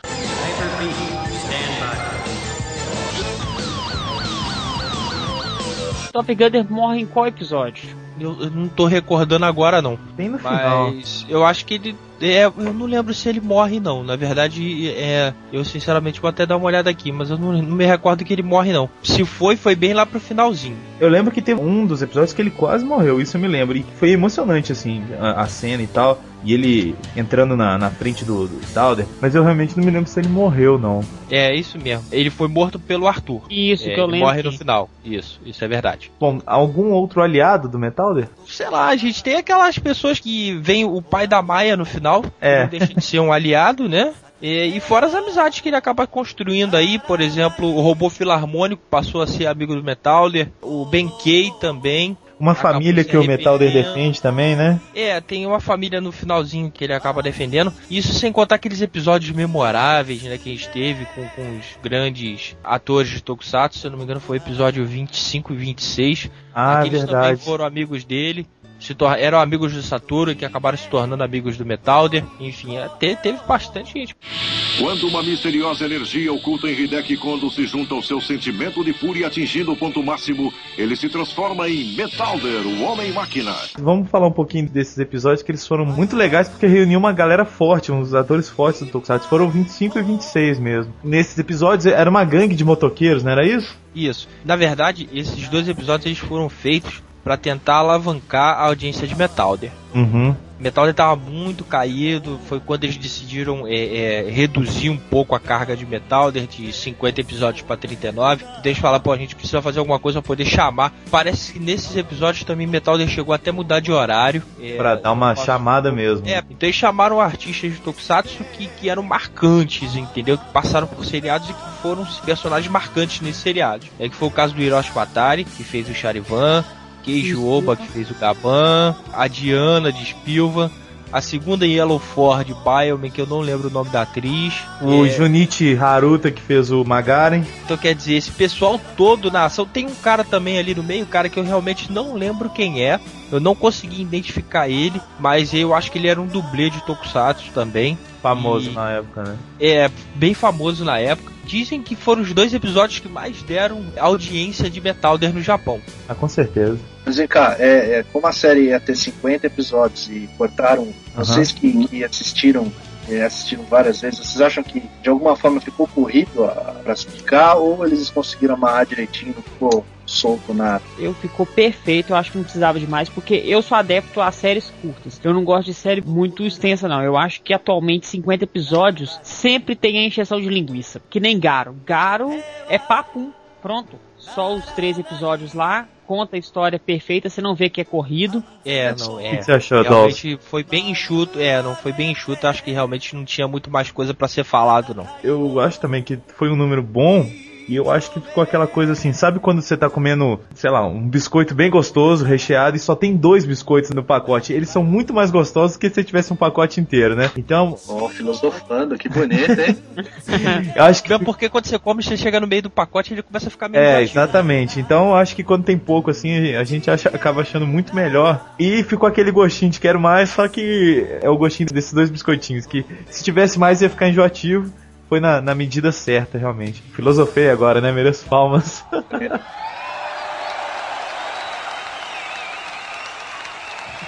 Top Gunner morre em qual episódio? Eu não tô recordando agora não. Bem no final. Mas eu acho que ele... eu não lembro se ele morre não. Na verdade, eu sinceramente vou até dar uma olhada aqui, mas eu não me recordo que ele morre não. Se foi bem lá pro finalzinho. Eu lembro que teve um dos episódios que ele quase morreu, isso eu me lembro. E foi emocionante, assim, a cena e tal. E ele entrando na frente do Metalder. Mas eu realmente não me lembro se ele morreu, não. É, isso mesmo. Ele foi morto pelo Arthur. Isso que eu lembro. Ele morre no final. Isso é verdade. Bom, algum outro aliado do Metalder? Sei lá, a gente tem aquelas pessoas que vem o pai da Maia no final. Não deixa de ser um aliado, né? E fora as amizades que ele acaba construindo aí, por exemplo, o Robô Filarmônico passou a ser amigo do Metalder, o Benkei também. Uma família que o Metalder defende também, né? Tem uma família no finalzinho que ele acaba defendendo. Isso sem contar aqueles episódios memoráveis, né, que a gente teve com os grandes atores de Tokusatsu. Se eu não me engano foi o episódio 25 e 26. Aqueles verdade. também foram amigos dele. Eram amigos do Saturno que acabaram se tornando amigos do Metalder. Enfim, teve bastante gente. Quando uma misteriosa energia oculta em Hideki Kondo se junta ao seu sentimento de fúria atingindo o ponto máximo, ele se transforma em Metalder, o Homem-Máquina. Vamos falar um pouquinho desses episódios que eles foram muito legais porque reuniu uma galera forte, uns atores fortes do Tokusatsu. Foram 25 e 26 mesmo. Nesses episódios era uma gangue de motoqueiros, não era isso? Isso. Na verdade, esses dois episódios eles foram feitos para tentar alavancar a audiência de Metalder. Metalder estava muito caído, foi quando eles decidiram reduzir um pouco a carga de Metalder de 50 episódios para 39. Eles falaram, a gente precisa fazer alguma coisa para poder chamar. Parece que nesses episódios também Metalder chegou até a mudar de horário. Para dar uma chamada mesmo. Então eles chamaram artistas de Tokusatsu que eram marcantes, entendeu? Que passaram por seriados e que foram personagens marcantes nesses seriados. Que foi o caso do Hiroshi Watari, que fez o Charivan, Keijo Oba, que fez o Gaban, a Diana de Spilvan, a segunda Yellow Ford Bioman, que eu não lembro o nome da atriz, o Junichi Haruta, que fez o Magaren. Então quer dizer, esse pessoal todo na ação, tem um cara também ali no meio, cara que eu realmente não lembro quem é, eu não consegui identificar ele, mas eu acho que ele era um dublê de Tokusatsu também. Famoso na época, né? Bem famoso na época. Dizem que foram os dois episódios que mais deram audiência de Metalder no Japão. Com certeza. Mas vem cá, como a série ia ter 50 episódios e cortaram, vocês que assistiram várias vezes, vocês acham que de alguma forma ficou corrido pra explicar, ou eles conseguiram amarrar direitinho, não ficou solto nada? Ficou perfeito, eu acho que não precisava de mais, porque eu sou adepto a séries curtas. Eu não gosto de série muito extensa, não. Eu acho que atualmente 50 episódios sempre tem a encheção de linguiça. Que nem Garo. Garo é papum, pronto. Só os 3 episódios lá, conta a história perfeita, você não vê que é corrido. O que você achou, realmente foi bem enxuto, não foi bem enxuto, acho que realmente não tinha muito mais coisa pra ser falado, não. Eu acho também que foi um número bom. E eu acho que ficou aquela coisa assim, sabe quando você tá comendo, sei lá, um biscoito bem gostoso, recheado, e só tem 2 biscoitos no pacote? Eles são muito mais gostosos que se você tivesse um pacote inteiro, né? Então... filosofando, que bonito, hein? Eu acho que... Porque quando você come, você chega no meio do pacote, ele começa a ficar meio vazio, exatamente. Né? Então eu acho que quando tem pouco, assim, a gente acaba achando muito melhor. E ficou aquele gostinho de quero mais, só que é o gostinho desses 2 biscoitinhos, que se tivesse mais ia ficar enjoativo. Foi na medida certa, realmente. Filosofei agora, né? Mereço palmas.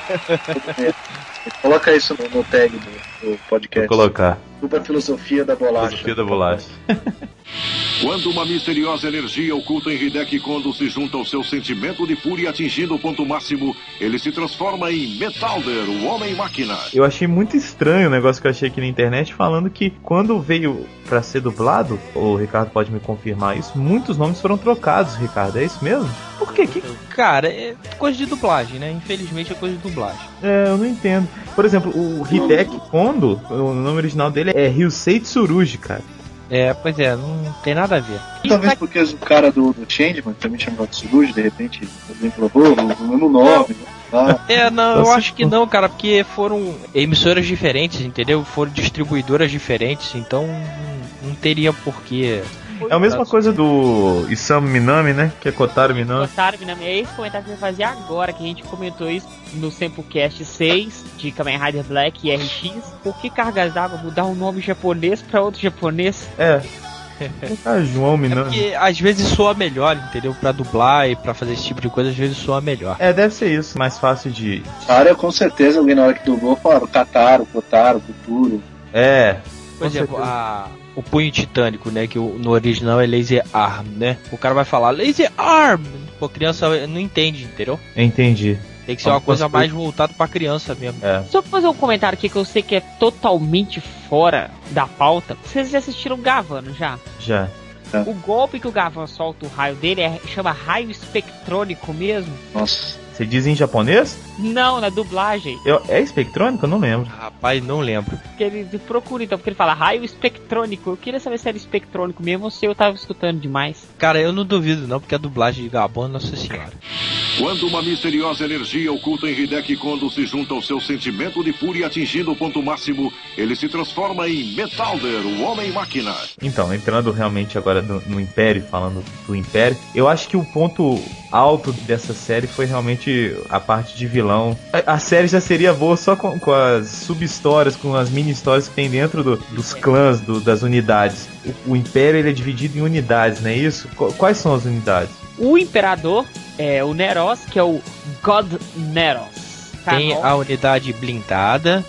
Coloca isso no tag do podcast. Vou colocar. Super filosofia da bolacha. Filosofia da bolacha. Quando uma misteriosa energia oculta em Hideki Kondo se junta ao seu sentimento de fúria atingindo o ponto máximo, ele se transforma em Metalder, o Homem-Máquina. Eu achei muito estranho o negócio que eu achei aqui na internet, falando que quando veio pra ser dublado, o Ricardo pode me confirmar isso, muitos nomes foram trocados, Ricardo, é isso mesmo? Por quê? Cara, é coisa de dublagem, né? Infelizmente é coisa de dublagem. Eu não entendo. Por exemplo, o Hideki Kondo, o nome original dele é Ryusei Tsurugi, cara. Pois é, não tem nada a ver. Talvez porque o cara do Changeman também chamava Tsurugi, de repente, alguém provou o mesmo nome, né? Não, eu acho que não, cara, porque foram emissoras diferentes, entendeu? Foram distribuidoras diferentes, então não teria porquê. É a mesma coisa do Isamu Minami, né? Que é Kotaro Minami. Kotaro Minami, é esse comentário que eu ia fazer agora, que a gente comentou isso no Samplecast 6 de Kamen Rider Black e RX. Por que cargas d'água mudar um nome japonês pra outro japonês? João Minami. Porque às vezes soa melhor, entendeu? Pra dublar e pra fazer esse tipo de coisa, às vezes soa melhor. Deve ser isso, mais fácil de... Cara, com certeza alguém na hora que dublou falaram Kataro, Kotaro, Futuro. Por exemplo, o punho titânico, né? Que no original é Laser Arm, né? O cara vai falar Laser Arm! Pô, a criança não entende, entendeu? Entendi. Tem que ser uma coisa mais voltada pra criança mesmo. Só pra fazer um comentário aqui que eu sei que é totalmente fora da pauta. Vocês já assistiram o Gavano já? Já. O golpe que o Gavan solta o raio dele chama raio espectrônico mesmo? Nossa. Você diz em japonês? Não, na dublagem. É espectrônico? Eu não lembro. Rapaz, não lembro. Porque ele procura então, porque ele fala raio espectrônico. Eu queria saber se era espectrônico mesmo ou se eu tava escutando demais. Cara, eu não duvido não, porque a dublagem de Gabon, nossa senhora. Quando uma misteriosa energia oculta em Hideki Kondo se junta ao seu sentimento de fúria atingindo o ponto máximo, ele se transforma em Metalder, o Homem-Máquina. Então, entrando realmente agora no Império, falando do Império, eu acho que o ponto alto dessa série foi realmente a parte de vilão. A série já seria boa só com as sub-histórias, com as mini-histórias que tem dentro dos clãs, das unidades. O Império ele é dividido em unidades, não é isso? Quais são as unidades? O Imperador é o Neros, que é o God Neros. Tem a unidade blindada,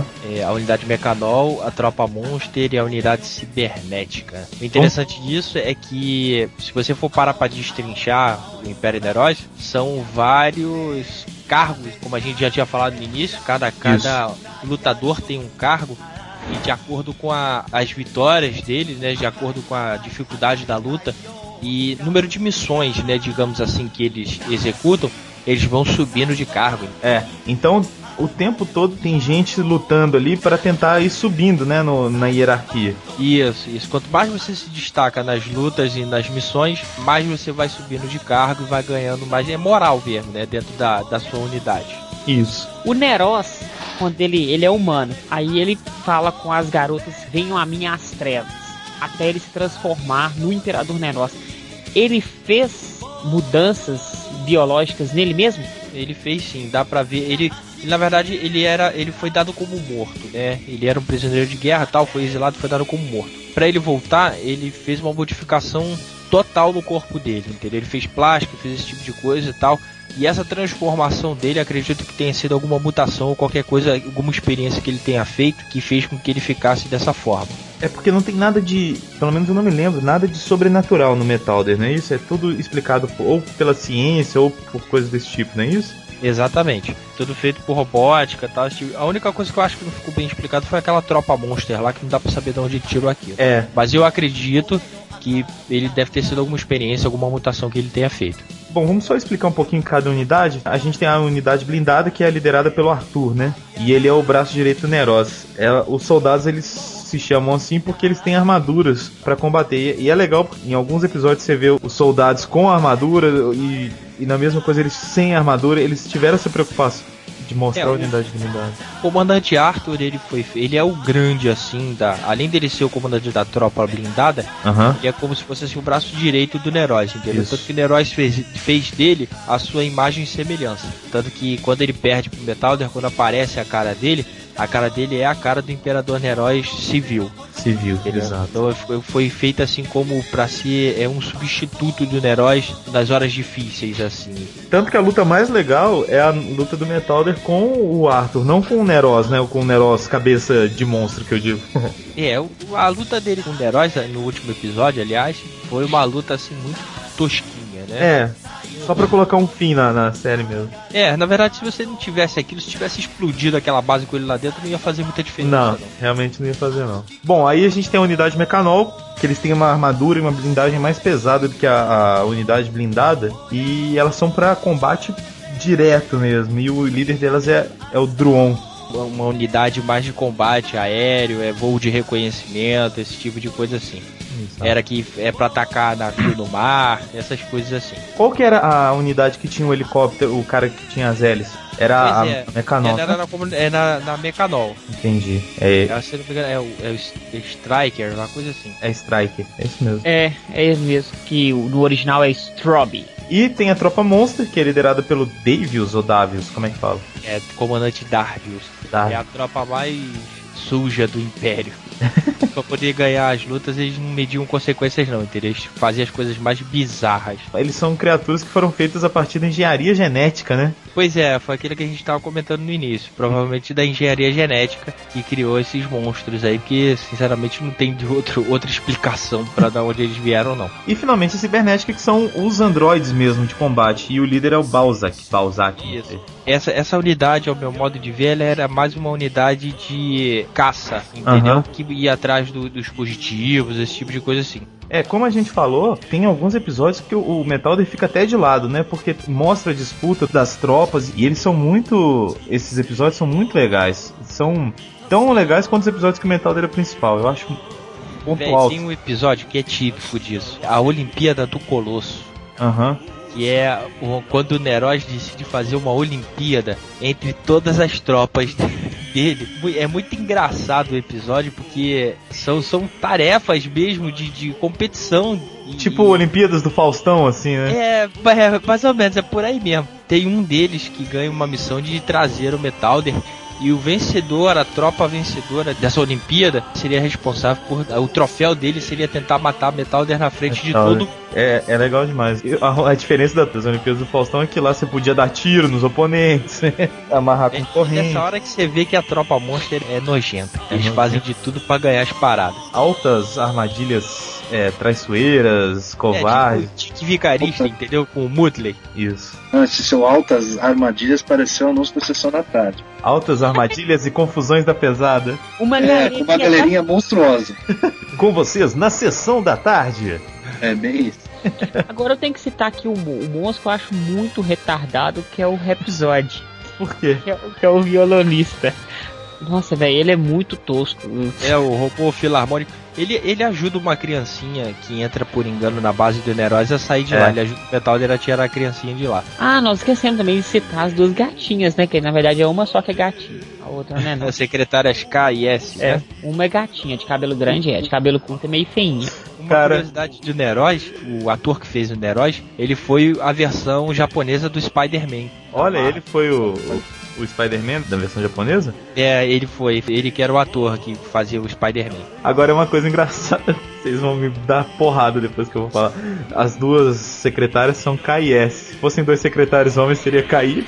a unidade Mecanol, a tropa Monster e a unidade cibernética. O interessante disso é que, se você for parar para destrinchar o Império Neros, são vários cargos, como a gente já tinha falado no início, cada lutador tem um cargo. E de acordo com as vitórias dele, né, de acordo com a dificuldade da luta e número de missões, né, digamos assim, que eles executam, eles vão subindo de cargo. Então o tempo todo tem gente lutando ali para tentar ir subindo, né, na hierarquia. Isso. Quanto mais você se destaca nas lutas e nas missões, mais você vai subindo de cargo e vai ganhando mais moral mesmo, né, dentro da sua unidade. Isso. O Neros, quando ele é humano, aí ele fala com as garotas, venham a mim às trevas, até ele se transformar no Imperador Neros. Ele fez mudanças biológicas nele mesmo? Ele fez sim, dá pra ver. Ele na verdade, ele foi dado como morto, né? Ele era um prisioneiro de guerra, tal, foi exilado e foi dado como morto. Pra ele voltar, ele fez uma modificação total no corpo dele, entendeu? Ele fez plástico, fez esse tipo de coisa e tal. E essa transformação dele, acredito que tenha sido alguma mutação ou qualquer coisa, alguma experiência que ele tenha feito que fez com que ele ficasse dessa forma. É porque não tem nada de, pelo menos eu não me lembro, nada de sobrenatural no Metalder, não é isso? É tudo explicado ou pela ciência ou por coisas desse tipo, não é isso? Exatamente. Tudo feito por robótica e tal. A única coisa que eu acho que não ficou bem explicado foi aquela tropa Monster lá, que não dá pra saber de onde ele tirou aquilo. Mas eu acredito que ele deve ter sido alguma experiência, alguma mutação que ele tenha feito. Bom, vamos só explicar um pouquinho cada unidade. A gente tem a unidade blindada, que é liderada pelo Arthur, né? E ele é o braço direito do Neros. Os soldados, eles se chamam assim porque eles têm armaduras para combater. E é legal, porque em alguns episódios você vê os soldados com armadura e na mesma coisa eles sem armadura. Eles tiveram essa preocupação de mostrar a unidade blindada. O comandante Arthur, ele é o grande, assim, além dele ser o comandante da tropa blindada, ele é como se fosse assim, o braço direito do Neros, entendeu? Tanto que o Neros fez dele a sua imagem e semelhança. Tanto que quando ele perde pro Metalder, quando aparece a cara dele é a cara do Imperador Neros civil. civil, exato. Então foi feito assim como pra ser um substituto do Neroz nas horas difíceis, assim. Tanto que a luta mais legal é a luta do Metalder com o Arthur, não com o Neroz, né? Ou com o Neroz cabeça de monstro, que eu digo. A luta dele com o Neroz no último episódio, aliás, foi uma luta assim muito tosquinha, né? Só pra colocar um fim na série mesmo. Na verdade, se você não tivesse aquilo, se tivesse explodido aquela base com ele lá dentro, não ia fazer muita diferença. Não, realmente não ia fazer, não. Bom, aí a gente tem a unidade Mecanol, que eles têm uma armadura e uma blindagem mais pesada do que a unidade blindada, e elas são pra combate direto mesmo, e o líder delas é o Druon. Uma unidade mais de combate aéreo, voo de reconhecimento, esse tipo de coisa assim. Era que é pra atacar navio no mar, essas coisas assim. Qual que era a unidade que tinha o helicóptero, o cara que tinha as hélices? Era a Mecanol. Era na Mecanol. Entendi. É o Striker, uma coisa assim. É Striker, é isso mesmo. É mesmo, que no original é Strobe. E tem a tropa Monster, que é liderada pelo Davius ou Davius, como é que fala? É comandante Darvius. É a tropa mais suja do Império. Pra poder ganhar as lutas, eles não mediam consequências não, entendeu? Eles faziam as coisas mais bizarras. Eles são criaturas que foram feitas a partir da engenharia genética, né? Pois é, foi aquilo que a gente estava comentando no início. Provavelmente da engenharia genética que criou esses monstros aí, porque sinceramente não tem outra explicação pra dar onde eles vieram, não. E finalmente a cibernética, que são os androides mesmo de combate. E o líder é o Balzac. Isso. Essa unidade, ao meu modo de ver, ela era mais uma unidade de caça, entendeu? Que ia atrás dos fugitivos, esse tipo de coisa assim. Como a gente falou, tem alguns episódios que o Metalder fica até de lado, né? Porque mostra a disputa das tropas e esses episódios são muito legais. São tão legais quanto os episódios que o Metalder é principal. Eu acho ponto alto. Tem um episódio que é típico disso. A Olimpíada do Colosso. Que é quando o Neroz decide fazer uma Olimpíada entre todas as tropas dele. É muito engraçado o episódio, porque são tarefas mesmo de competição. Tipo Olimpíadas do Faustão, assim, né? Mais ou menos, é por aí mesmo. Tem um deles que ganha uma missão de trazer o Metalder. E a tropa vencedora dessa Olimpíada seria responsável por... O troféu dele seria tentar matar Metalder na frente de todo... É legal demais. A diferença das Olimpíadas do Faustão é que lá você podia dar tiro nos oponentes, amarrar com corrente. Nessa hora que você vê que a tropa Monster é nojenta. Eles fazem de tudo pra ganhar as paradas. Altas armadilhas traiçoeiras, covardes. Tipo vigarista, entendeu? Com o Mutley. Isso. Esse seu altas armadilhas pareceu o anúncio da Sessão da Tarde. Altas armadilhas e confusões da pesada. Uma galerinha monstruosa. Com vocês na Sessão da Tarde. É bem isso. Agora eu tenho que citar aqui o monstro que eu acho muito retardado, que é o Rhapsody. Por quê? Que é o violonista. Nossa, velho, ele é muito tosco. O robô filarmônico. Ele ajuda uma criancinha que entra por engano na base do Neroz a sair de lá. Ele ajuda o Metalder a tirar a criancinha de lá. Nós esquecemos também de citar as duas gatinhas, né? Que na verdade é uma só que é gatinha. A outra, né? As secretárias K e S, né? Uma é gatinha, de cabelo grande de cabelo curto é meio feinha. Uma curiosidade do Neroz, o ator que fez o Neroz, ele foi a versão japonesa do Spider-Man. Olha, ele foi o Spider-Man da versão japonesa? Ele foi. Ele que era o ator que fazia o Spider-Man. Agora é uma coisa engraçada. Vocês vão me dar porrada depois que eu vou falar. As duas secretárias são K e S. Se fossem dois secretários homens, seria KY.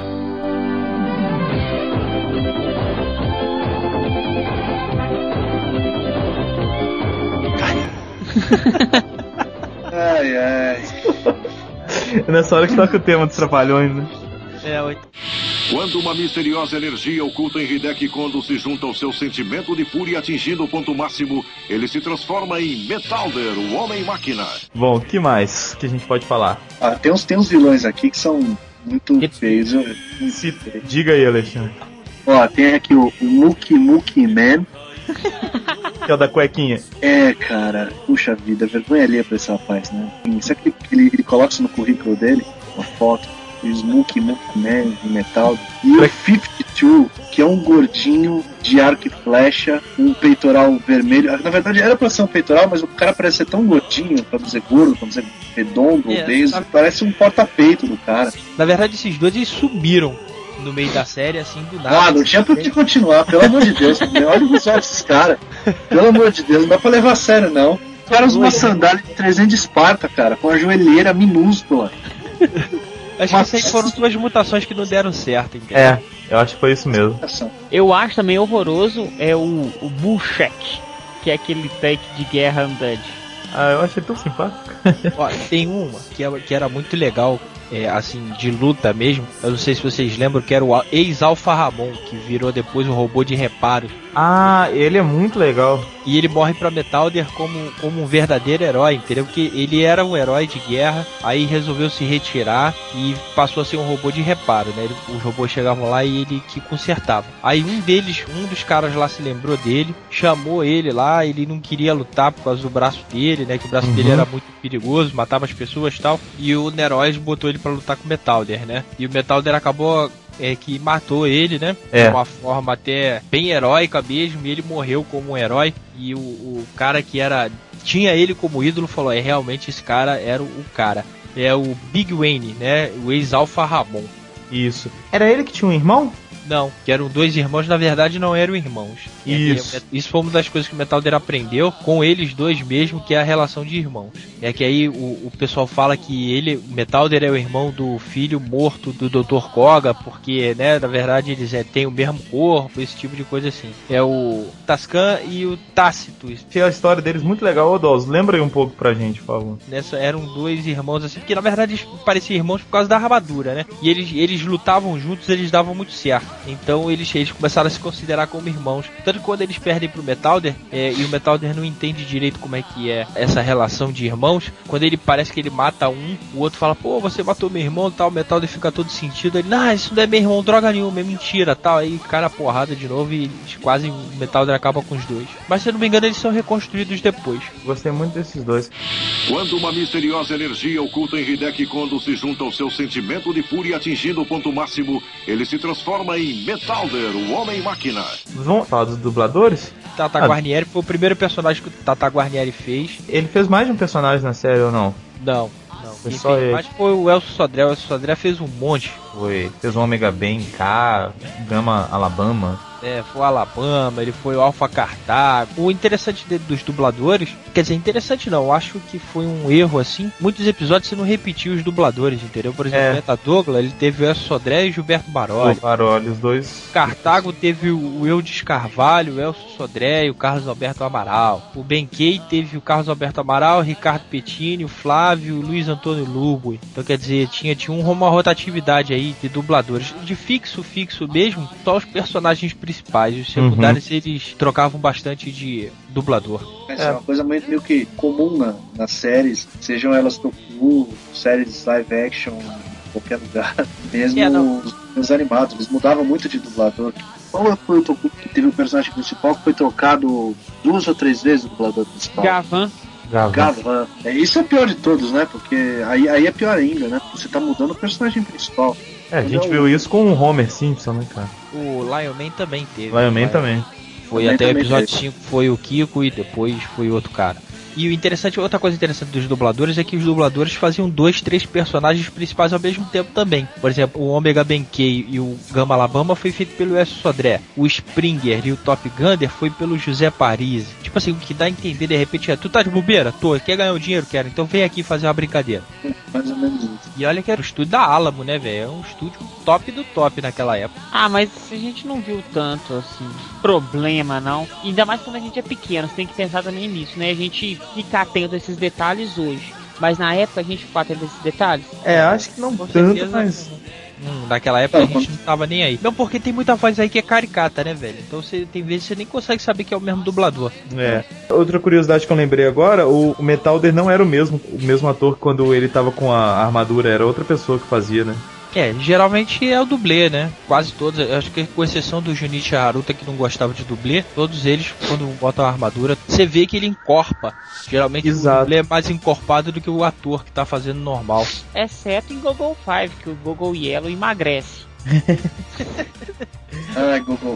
Ai. É nessa hora que toca o tema dos Trapalhões, né? Quando uma misteriosa energia oculta em Hideki Kondo se junta ao seu sentimento de fúria atingindo o ponto máximo, ele se transforma em Metalder, o Homem-Máquina. Bom, o que mais que a gente pode falar? Tem uns vilões aqui que são muito feios. Diga aí, Alexandre. Tem aqui o Muki Muki Man. Que é o da cuequinha. Cara, puxa vida, vergonha alheia pra esse rapaz, né? Será que ele coloca isso no currículo dele? Uma foto. O Smoky Man de metal. E o 52, que é um gordinho de arco e flecha, um peitoral vermelho. Na verdade era pra ser um peitoral, mas o cara parece ser tão gordinho, pra dizer gordo, pra dizer redondo, obeso. Parece um porta-peito do cara. Na verdade esses dois eles subiram no meio da série, assim, do nada. Ah, não tinha por que continuar, pelo amor de Deus. Olha os olhos desses caras. Pelo amor de Deus, não dá pra levar a sério, não. Os caras uma sandália de 300 de Esparta, cara, com a joelheira minúscula. Acho que essas foram duas mutações que não deram certo, entendeu? É, eu acho que foi isso mesmo. Eu acho também horroroso o Bullshek, que é aquele tanque de guerra andante. Ah, eu achei tão simpático. Ó, tem uma que era muito legal, assim, de luta mesmo. Eu não sei se vocês lembram, que era o ex-Alpha Ramon, que virou depois um robô de reparos. Ah, ele é muito legal. E ele morre pra Metalder como um verdadeiro herói, entendeu? Porque ele era um herói de guerra, aí resolveu se retirar e passou a ser um robô de reparo, né? Os robôs chegavam lá e ele que consertava. Aí um dos caras lá se lembrou dele, chamou ele lá, ele não queria lutar por causa do braço dele, né? Que o braço dele era muito perigoso, matava as pessoas e tal. E o Neroz botou ele pra lutar com o Metalder, né? E o Metalder acabou... que matou ele, né? De uma forma até bem heróica mesmo, e ele morreu como um herói. E o cara que tinha ele como ídolo falou: realmente esse cara era o cara. É o Big Wayne, né? O ex-Alpha Ramon. Isso. Era ele que tinha um irmão? Não, que eram dois irmãos, na verdade não eram irmãos. Isso foi uma das coisas que o Metalder aprendeu com eles dois mesmo, que é a relação de irmãos. É que aí o pessoal fala que o Metalder é o irmão do filho morto do Dr. Koga, porque, né, na verdade eles têm o mesmo corpo, esse tipo de coisa assim. É o Tascan e o Tácito. Tinha a história deles muito legal, Odos. Lembra aí um pouco pra gente, por favor. Eram dois irmãos assim, porque na verdade eles pareciam irmãos por causa da armadura, né? E eles lutavam juntos, eles davam muito certo. Então eles começaram a se considerar como irmãos. Tanto que quando eles perdem pro Metalder, e o Metalder não entende direito como é que é essa relação de irmãos, quando ele parece que ele mata um, o outro fala: pô, você matou meu irmão e tal, o Metalder fica todo sentido. Ele: não, isso não é meu irmão, droga nenhuma, é mentira tal. Aí cai na porrada de novo e quase o Metalder acaba com os dois. Mas se eu não me engano, eles são reconstruídos depois. Gostei muito desses dois. Quando uma misteriosa energia oculta em Hideki Kondo se junta ao seu sentimento de fúria atingindo o ponto máximo, ele se transforma em Metalder, o Homem-Máquina. Vamos falar dos dubladores? Tata Guarnieri foi o primeiro personagem que o Tata Guarnieri fez. Ele fez mais de um personagem na série ou não? Não. Foi só ele. Mas foi o Elcio Sodré. O Elcio Sodré fez um monte. Fez o Omega Ben K, Gama Alabama. Foi o Alabama, ele foi o Alpha Cartago. O interessante dos dubladores, quer dizer, interessante não, eu acho que foi um erro assim. Muitos episódios você não repetiu os dubladores, entendeu? Por exemplo, o Meta Douglas, ele teve o Elcio Sodré e Gilberto Baroli. Os dois. Cartago teve o Eudes Carvalho, o Elcio Sodré e o Carlos Alberto Amaral. O Benkei teve o Carlos Alberto Amaral, o Ricardo Pettini, o Flávio, o Luiz Antônio Lugo. Então quer dizer, tinha uma rotatividade aí de dubladores. De fixo mesmo, só os personagens principais. Os secundários, eles trocavam bastante de dublador. É uma coisa meio que comum nas séries, sejam elas Toku, séries live action, em qualquer lugar. Mesmo os animados, eles mudavam muito de dublador. Qual foi o Toku que teve o personagem principal que foi trocado 2 ou 3 vezes o dublador principal? Gavan. Isso é o pior de todos, né? Porque aí é pior ainda, né? Você tá mudando o personagem principal. A gente viu isso com o Homer Simpson, né, cara? O Lion Man também teve. Lion Man também. Foi até o episódio 5 foi o Kiko e depois foi outro cara. E outra coisa interessante dos dubladores é que os dubladores faziam 2, 3 personagens principais ao mesmo tempo também. Por exemplo, o Omega Benkei e o Gama Alabama foi feito pelo Elcio Sodré. O Springer e o Top Gunner foi pelo José Parisi. Tipo assim, o que dá a entender de repente tu tá de bobeira? Tô, quer ganhar o dinheiro? Quero, então vem aqui fazer uma brincadeira. Mais ou menos isso. E olha que era o estúdio da Alamo, né, velho? É um estúdio top do top naquela época. Mas a gente não viu tanto, assim, problema, não. Ainda mais quando a gente é pequeno, você tem que pensar também nisso, né? A gente fica atento a esses detalhes hoje. Mas na época a gente ficou atento a esses detalhes? Acho que não tanto, mas... Naquela época a gente não tava nem aí. Não, porque tem muita voz aí que é caricata, né, velho? Então tem vezes que você nem consegue saber que é o mesmo dublador. Outra curiosidade que eu lembrei agora, o Metalder não era o mesmo ator quando ele tava com a armadura, era outra pessoa que fazia, né? Geralmente é o dublê, né? Quase todos, acho que com exceção do Junichi Haruta, que não gostava de dublê, todos eles, quando botam a armadura, você vê que ele encorpa. Geralmente o dublê é mais encorpado do que o ator que tá fazendo normal. Exceto em Gogol 5, que o Gogol Yellow emagrece. Google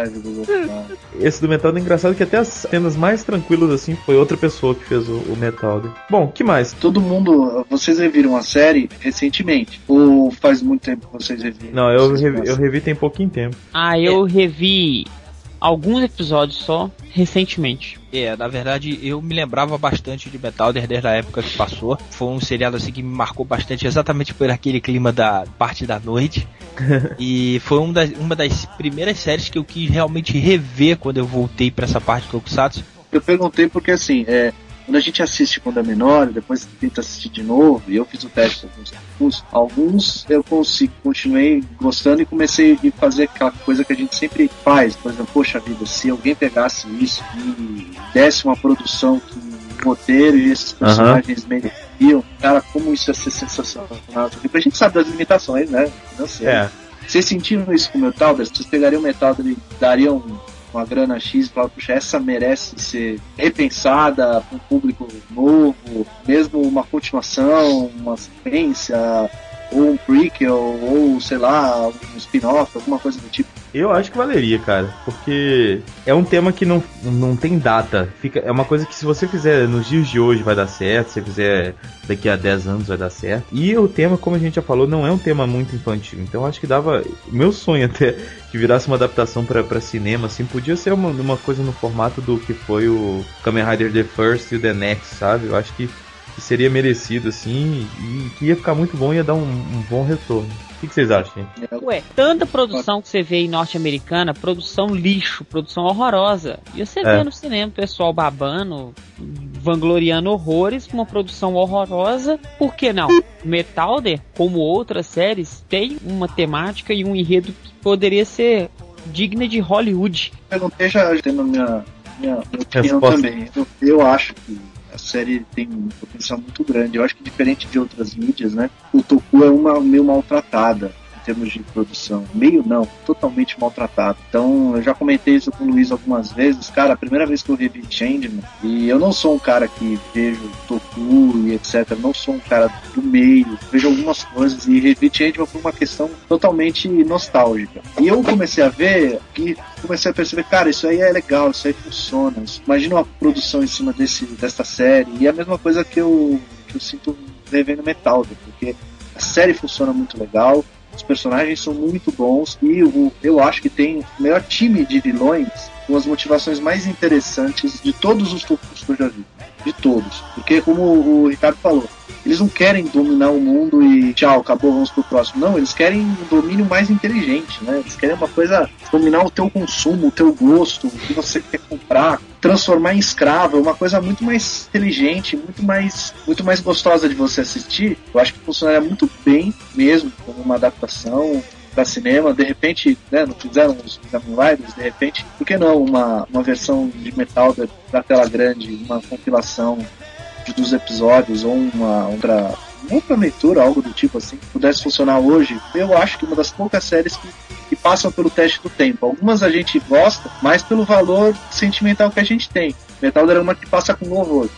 Five. Esse do Metalder é engraçado que até as cenas mais tranquilas assim foi outra pessoa que fez o Metalder. Bom, que mais? Todo mundo, vocês reviram a série recentemente? Ou faz muito tempo que vocês reviram? Não, eu revi tem pouquinho tempo. Eu revi alguns episódios só, recentemente. Na verdade, eu me lembrava bastante de Metalder desde a época que passou. Foi um seriado assim que me marcou bastante, exatamente por aquele clima da parte da noite. E foi uma das primeiras séries que eu quis realmente rever quando eu voltei pra essa parte do Tokusatsu. Eu perguntei porque assim, quando a gente assiste quando é menor, depois tenta assistir de novo, e eu fiz o teste com alguns eu continuei gostando e comecei a fazer aquela coisa que a gente sempre faz. Por exemplo, poxa vida, se alguém pegasse isso e desse uma produção que o roteiro e esses personagens mereciam, cara, como isso ia ser sensacional. Porque a gente sabe das limitações, né? Não sei. Vocês sentiram isso com o Metalder? Vocês pegariam o Metalder e dariam uma grana X e falar, puxa, essa merece ser repensada para um público novo, mesmo uma continuação, uma sequência, ou um prequel, ou sei lá, um spin-off, alguma coisa do tipo? Eu acho que valeria, cara, porque é um tema que não tem data. É uma coisa que se você fizer nos dias de hoje vai dar certo, se você fizer daqui a 10 anos vai dar certo. E o tema, como a gente já falou, não é um tema muito infantil. Então acho que dava... Meu sonho até que virasse uma adaptação pra cinema, assim, podia ser uma coisa no formato do que foi o Kamen Rider The First e o The Next, sabe? Eu acho que seria merecido, assim, e que ia ficar muito bom e ia dar um bom retorno. O que vocês acham? Tanta produção que você vê em norte-americana, produção lixo, produção horrorosa. E você vê no cinema o pessoal babando, vangloriando horrores, uma produção horrorosa. Por que não? Metalder, como outras séries, tem uma temática e um enredo que poderia ser digna de Hollywood. Perguntei já tendo minha opinião também. Eu acho que a série tem um potencial muito grande. Eu acho que diferente de outras mídias, né? O Toku é meio maltratada em termos de produção. Meio não, totalmente maltratado. Então, eu já comentei isso com o Luiz algumas vezes. Cara, a primeira vez que eu revi Changeman, e eu não sou um cara que vejo Toku e etc. Eu não sou um cara do meio. Vejo algumas coisas e revi Changeman por uma questão totalmente nostálgica. E eu comecei a ver e comecei a perceber, cara, isso aí é legal, isso aí funciona. Imagina uma produção em cima dessa série. E é a mesma coisa que eu sinto revendo Metalder, porque a série funciona muito legal, os personagens são muito bons e eu acho que tem o melhor time de vilões com as motivações mais interessantes de todos os Tokus que eu já vi. De todos. Porque, como o Ricardo falou, eles não querem dominar o mundo e tchau, acabou, vamos pro próximo. Não, eles querem um domínio mais inteligente, né? Eles querem uma coisa, dominar o teu consumo, o teu gosto, o que você quer comprar, transformar em escravo, uma coisa muito mais inteligente, muito mais gostosa de você assistir. Eu acho que funcionaria muito bem mesmo como uma adaptação para cinema. De repente, né, não fizeram os Kamen Riders, de repente, por que não uma versão de Metalder da tela grande, uma compilação dos episódios ou uma outra leitura, algo do tipo assim, que pudesse funcionar hoje? Eu acho que uma das poucas séries que passam pelo teste do tempo. Algumas a gente gosta, mais pelo valor sentimental que a gente tem. Metalder é uma que passa com louvor.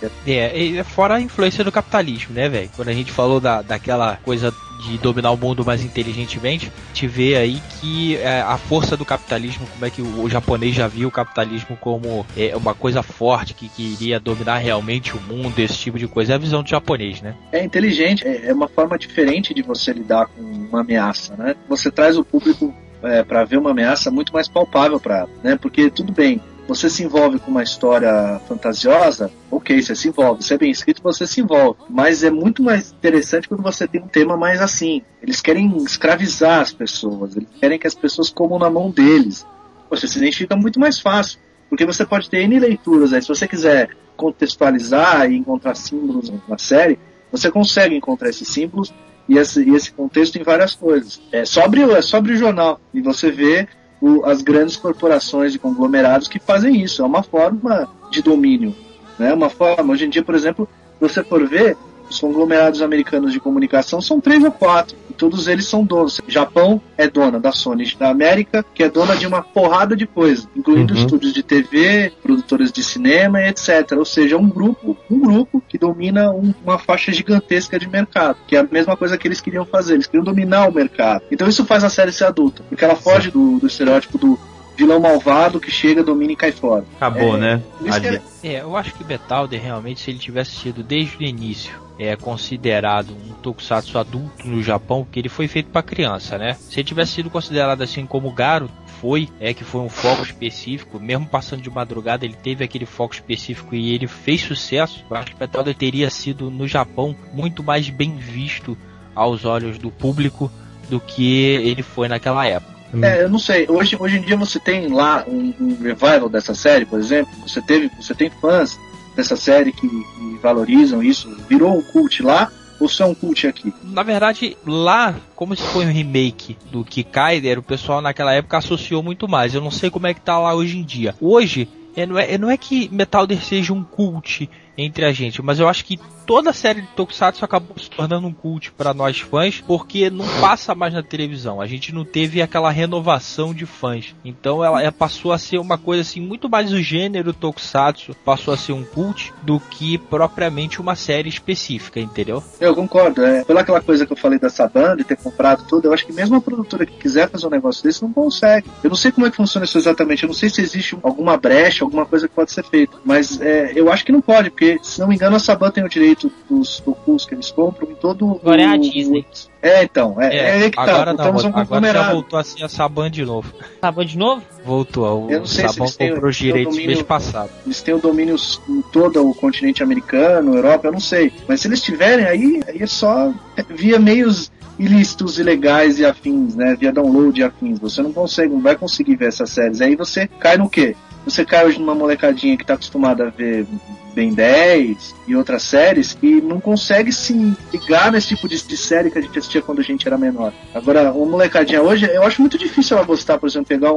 Fora a influência do capitalismo, né, velho? Quando a gente falou daquela coisa de dominar o mundo mais inteligentemente, a gente vê aí que a força do capitalismo, como é que o japonês já viu o capitalismo como uma coisa forte, que iria dominar realmente o mundo, esse tipo de coisa. É a visão do japonês, né? É inteligente, é uma forma diferente de você lidar com uma ameaça, né? Você traz o público para ver uma ameaça muito mais palpável para ela, né? Porque tudo bem, você se envolve com uma história fantasiosa, ok, você se envolve. Se é bem escrito, você se envolve. Mas é muito mais interessante quando você tem um tema mais assim. Eles querem escravizar as pessoas. Eles querem que as pessoas comam na mão deles. Você se identifica muito mais fácil. Porque você pode ter N leituras aí. Se você quiser contextualizar e encontrar símbolos na série, você consegue encontrar esses símbolos e esse contexto em várias coisas. É só abrir o jornal e você vê as grandes corporações e conglomerados que fazem isso. É uma forma de domínio, né? Uma forma, hoje em dia, por exemplo, se você for ver, os conglomerados americanos de comunicação são 3 ou 4. E todos eles são donos. O Japão é dona da Sony da América, que é dona de uma porrada de coisas, incluindo estúdios de TV, produtoras de cinema e etc. Ou seja, um grupo que domina uma faixa gigantesca de mercado, que é a mesma coisa que eles queriam fazer. Eles queriam dominar o mercado. Então isso faz a série ser adulta, porque ela foge do estereótipo do vilão malvado que chega, domina e cai fora. Acabou, né? Eu acho que Metalder realmente, se ele tivesse sido desde o início considerado um tokusatsu adulto no Japão, porque ele foi feito para criança, né? Se ele tivesse sido considerado assim como o Garo que foi um foco específico, mesmo passando de madrugada, ele teve aquele foco específico e ele fez sucesso. Eu acho que Metalder teria sido no Japão muito mais bem visto aos olhos do público do que ele foi naquela época. Eu não sei, hoje em dia você tem lá um revival dessa série, por exemplo, você tem fãs dessa série que valorizam isso, virou um cult lá, ou só um cult aqui? Na verdade, lá, como se foi um remake do Kikaider, o pessoal naquela época associou muito mais. Eu não sei como é que tá lá hoje em dia. Hoje, não é que Metalder seja um cult entre a gente, mas eu acho que toda a série de Tokusatsu acabou se tornando um cult para nós fãs, porque não passa mais na televisão. A gente não teve aquela renovação de fãs. Então ela passou a ser uma coisa assim, muito mais o gênero Tokusatsu passou a ser um cult do que propriamente uma série específica, entendeu? Eu concordo. Pela aquela coisa que eu falei dessa banda e ter comprado tudo, eu acho que mesmo a produtora que quiser fazer um negócio desse não consegue. Eu não sei como é que funciona isso exatamente. Eu não sei se existe alguma brecha, alguma coisa que pode ser feita. Mas eu acho que não pode, porque, se não me engano, a Saban tem o direito dos tokus que eles compram em todo Agora é a Disney. Então. Que agora tá. Não, agora já voltou assim a Saban de novo. Saban de novo? Voltou. Eu não sei Saban se comprou os direitos mês passado. Eles têm o domínio em todo o continente americano, Europa, eu não sei. Mas se eles tiverem, aí é só via meios ilícitos, ilegais e afins, né? Via download e afins. Você não vai conseguir ver essas séries. Aí você cai no quê? Você cai hoje numa molecadinha que tá acostumada a ver Ben 10 e outras séries e não consegue se ligar nesse tipo de série que a gente assistia quando a gente era menor. Agora, uma molecadinha hoje, eu acho muito difícil ela gostar, por exemplo, pegar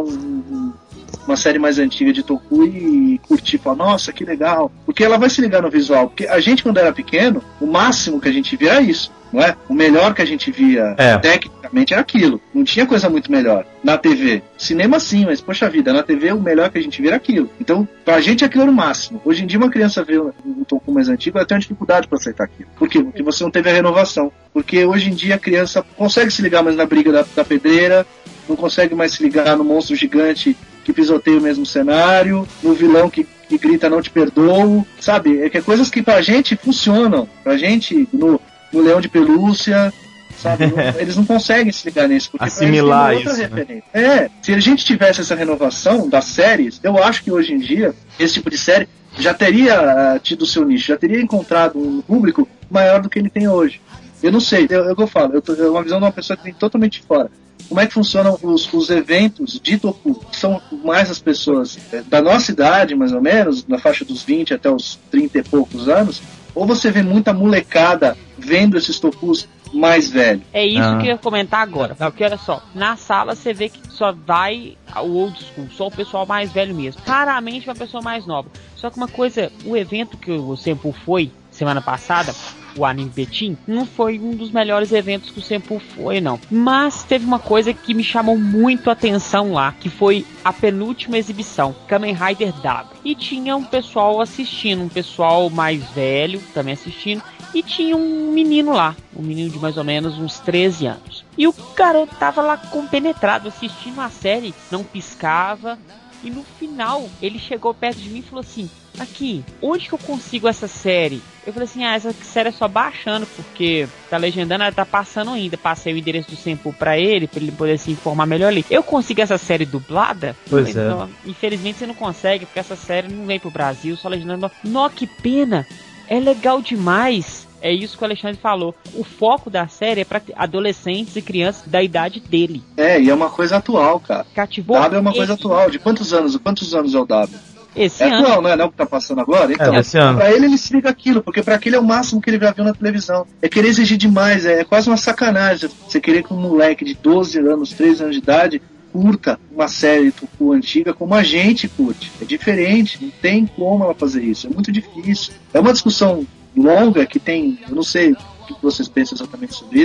uma série mais antiga de Toku e curtir, falar, nossa, que legal. Porque ela vai se ligar no visual. Porque a gente, quando era pequeno, o máximo que a gente via era isso, não é? O melhor que a gente via tecnicamente era aquilo. Não tinha coisa muito melhor. Na TV. Cinema sim, mas poxa vida, na TV o melhor que a gente via era aquilo. Então, pra gente aquilo era o máximo. Hoje em dia uma criança vê um Toku mais antigo, ela tem uma dificuldade pra aceitar aquilo. Por quê? Porque você não teve a renovação. Porque hoje em dia a criança consegue se ligar mais na briga da pedreira, não consegue mais se ligar no monstro gigante que pisoteia o mesmo cenário, no vilão que grita não te perdoo, sabe? É que é coisas que pra gente funcionam. Pra gente, no Leão de Pelúcia, sabe? Eles não conseguem se ligar nisso. Porque assimilar isso, né? Se a gente tivesse essa renovação das séries, eu acho que hoje em dia, esse tipo de série já teria tido seu nicho, já teria encontrado um público maior do que ele tem hoje. Eu não sei, eu falo, é uma visão de uma pessoa que vem totalmente fora. Como é que funcionam os eventos de Toku? São mais as pessoas da nossa idade, mais ou menos, na faixa dos 20 até os 30 e poucos anos, ou você vê muita molecada vendo esses Tokus mais velhos? É isso que eu ia comentar agora, porque olha só, na sala você vê que só vai o old school, só o pessoal mais velho mesmo, raramente uma pessoa mais nova. Só que uma coisa, o evento que o Senpu foi semana passada, o Anime Betim, não foi um dos melhores eventos que o Senpu foi, não. Mas teve uma coisa que me chamou muito a atenção lá, que foi a penúltima exibição, Kamen Rider W. E tinha um pessoal assistindo, um pessoal mais velho também assistindo, e tinha um menino lá, um menino de mais ou menos uns 13 anos. E o garoto tava lá compenetrado, assistindo a série, não piscava. E no final, ele chegou perto de mim e falou assim, aqui, onde que eu consigo essa série? Eu falei assim, essa série é só baixando, porque tá legendando, ela tá passando ainda. Passei o endereço do Senpu pra ele poder se informar melhor ali. Eu consigo essa série dublada? Pois falei, não, infelizmente você não consegue, porque essa série não vem pro Brasil, só legendando. Nó, que pena! É legal demais! É isso que o Alexandre falou. O foco da série é pra adolescentes e crianças da idade dele. E é uma coisa atual, cara. Cativou. W é uma coisa atual. De quantos anos é o W? Esse ano. Atual, não é o que tá passando agora? Então, esse ano. Pra ele se liga aquilo, porque pra aquele é o máximo que ele já viu na televisão. É querer exigir demais, é quase uma sacanagem. Você querer que um moleque de 12 anos, 13 anos de idade, curta uma série Toku antiga como a gente curte. É diferente, não tem como ela fazer isso. É muito difícil. É uma discussão longa que tem, eu não sei o que vocês pensam exatamente sobre isso,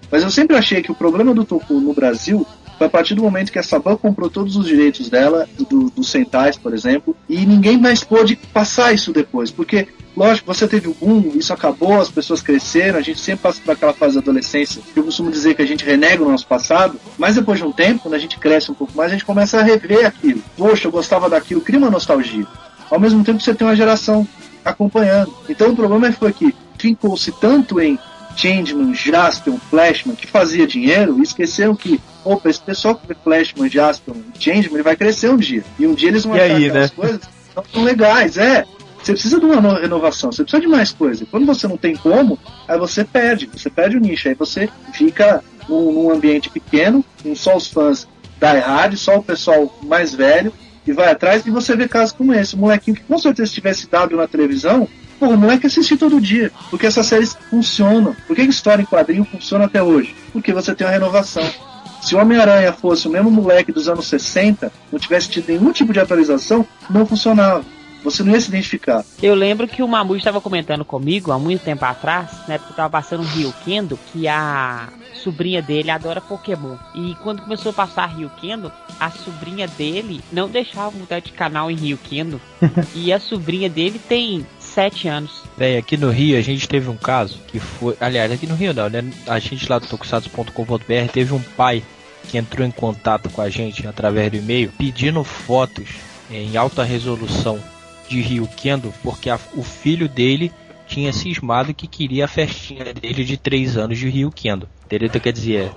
Mas eu sempre achei que o problema do Toku no Brasil foi a partir do momento que a Saban comprou todos os direitos dela, dos Sentais, por exemplo, e ninguém mais pôde passar isso depois, porque, lógico, você teve o boom, isso acabou, as pessoas cresceram, a gente sempre passa por aquela fase da adolescência, que eu costumo dizer que a gente renega o nosso passado, mas depois de um tempo, quando a gente cresce um pouco mais, a gente começa a rever aquilo. Poxa, eu gostava daquilo, cria uma nostalgia. Ao mesmo tempo, você tem uma geração acompanhando. Então, o problema foi que fincou-se tanto em Changeman, Jaspion, Flashman, que fazia dinheiro, e esqueceram que, opa, esse pessoal que vê Flashman, Jaspion e Changeman, ele vai crescer um dia. E um dia eles vão achar aquelas coisas que não são legais. Você precisa de uma renovação, você precisa de mais coisa. Quando você não tem como, aí você perde o nicho, aí você fica num ambiente pequeno, com só os fãs da hard, só o pessoal mais velho, e vai atrás, e você vê casos como esse. Um molequinho que com certeza tivesse dado na televisão, pô, o moleque assiste todo dia, porque essas séries funcionam. Por que história em quadrinho funciona até hoje? Porque você tem uma renovação. Se o Homem-Aranha fosse o mesmo moleque dos anos 60, não tivesse tido nenhum tipo de atualização, não funcionava. Você não ia se identificar. Eu lembro que o Mamu estava comentando comigo há muito tempo atrás, né, porque eu estava passando um Ryukendo, que a sobrinha dele adora Pokémon. E quando começou a passar Ryukendo, a sobrinha dele não deixava mudar de canal em Ryukendo. E a sobrinha dele tem 7 anos. Bem, aqui no Rio a gente teve um caso que foi... Aliás, aqui no Rio não, né? A gente lá do tokusatsu.com.br teve um pai que entrou em contato com a gente através do e-mail pedindo fotos em alta resolução de Ryukendo, porque o filho dele tinha cismado que queria a festinha dele de 3 anos de Ryukendo. Entendeu? Então, quer dizer,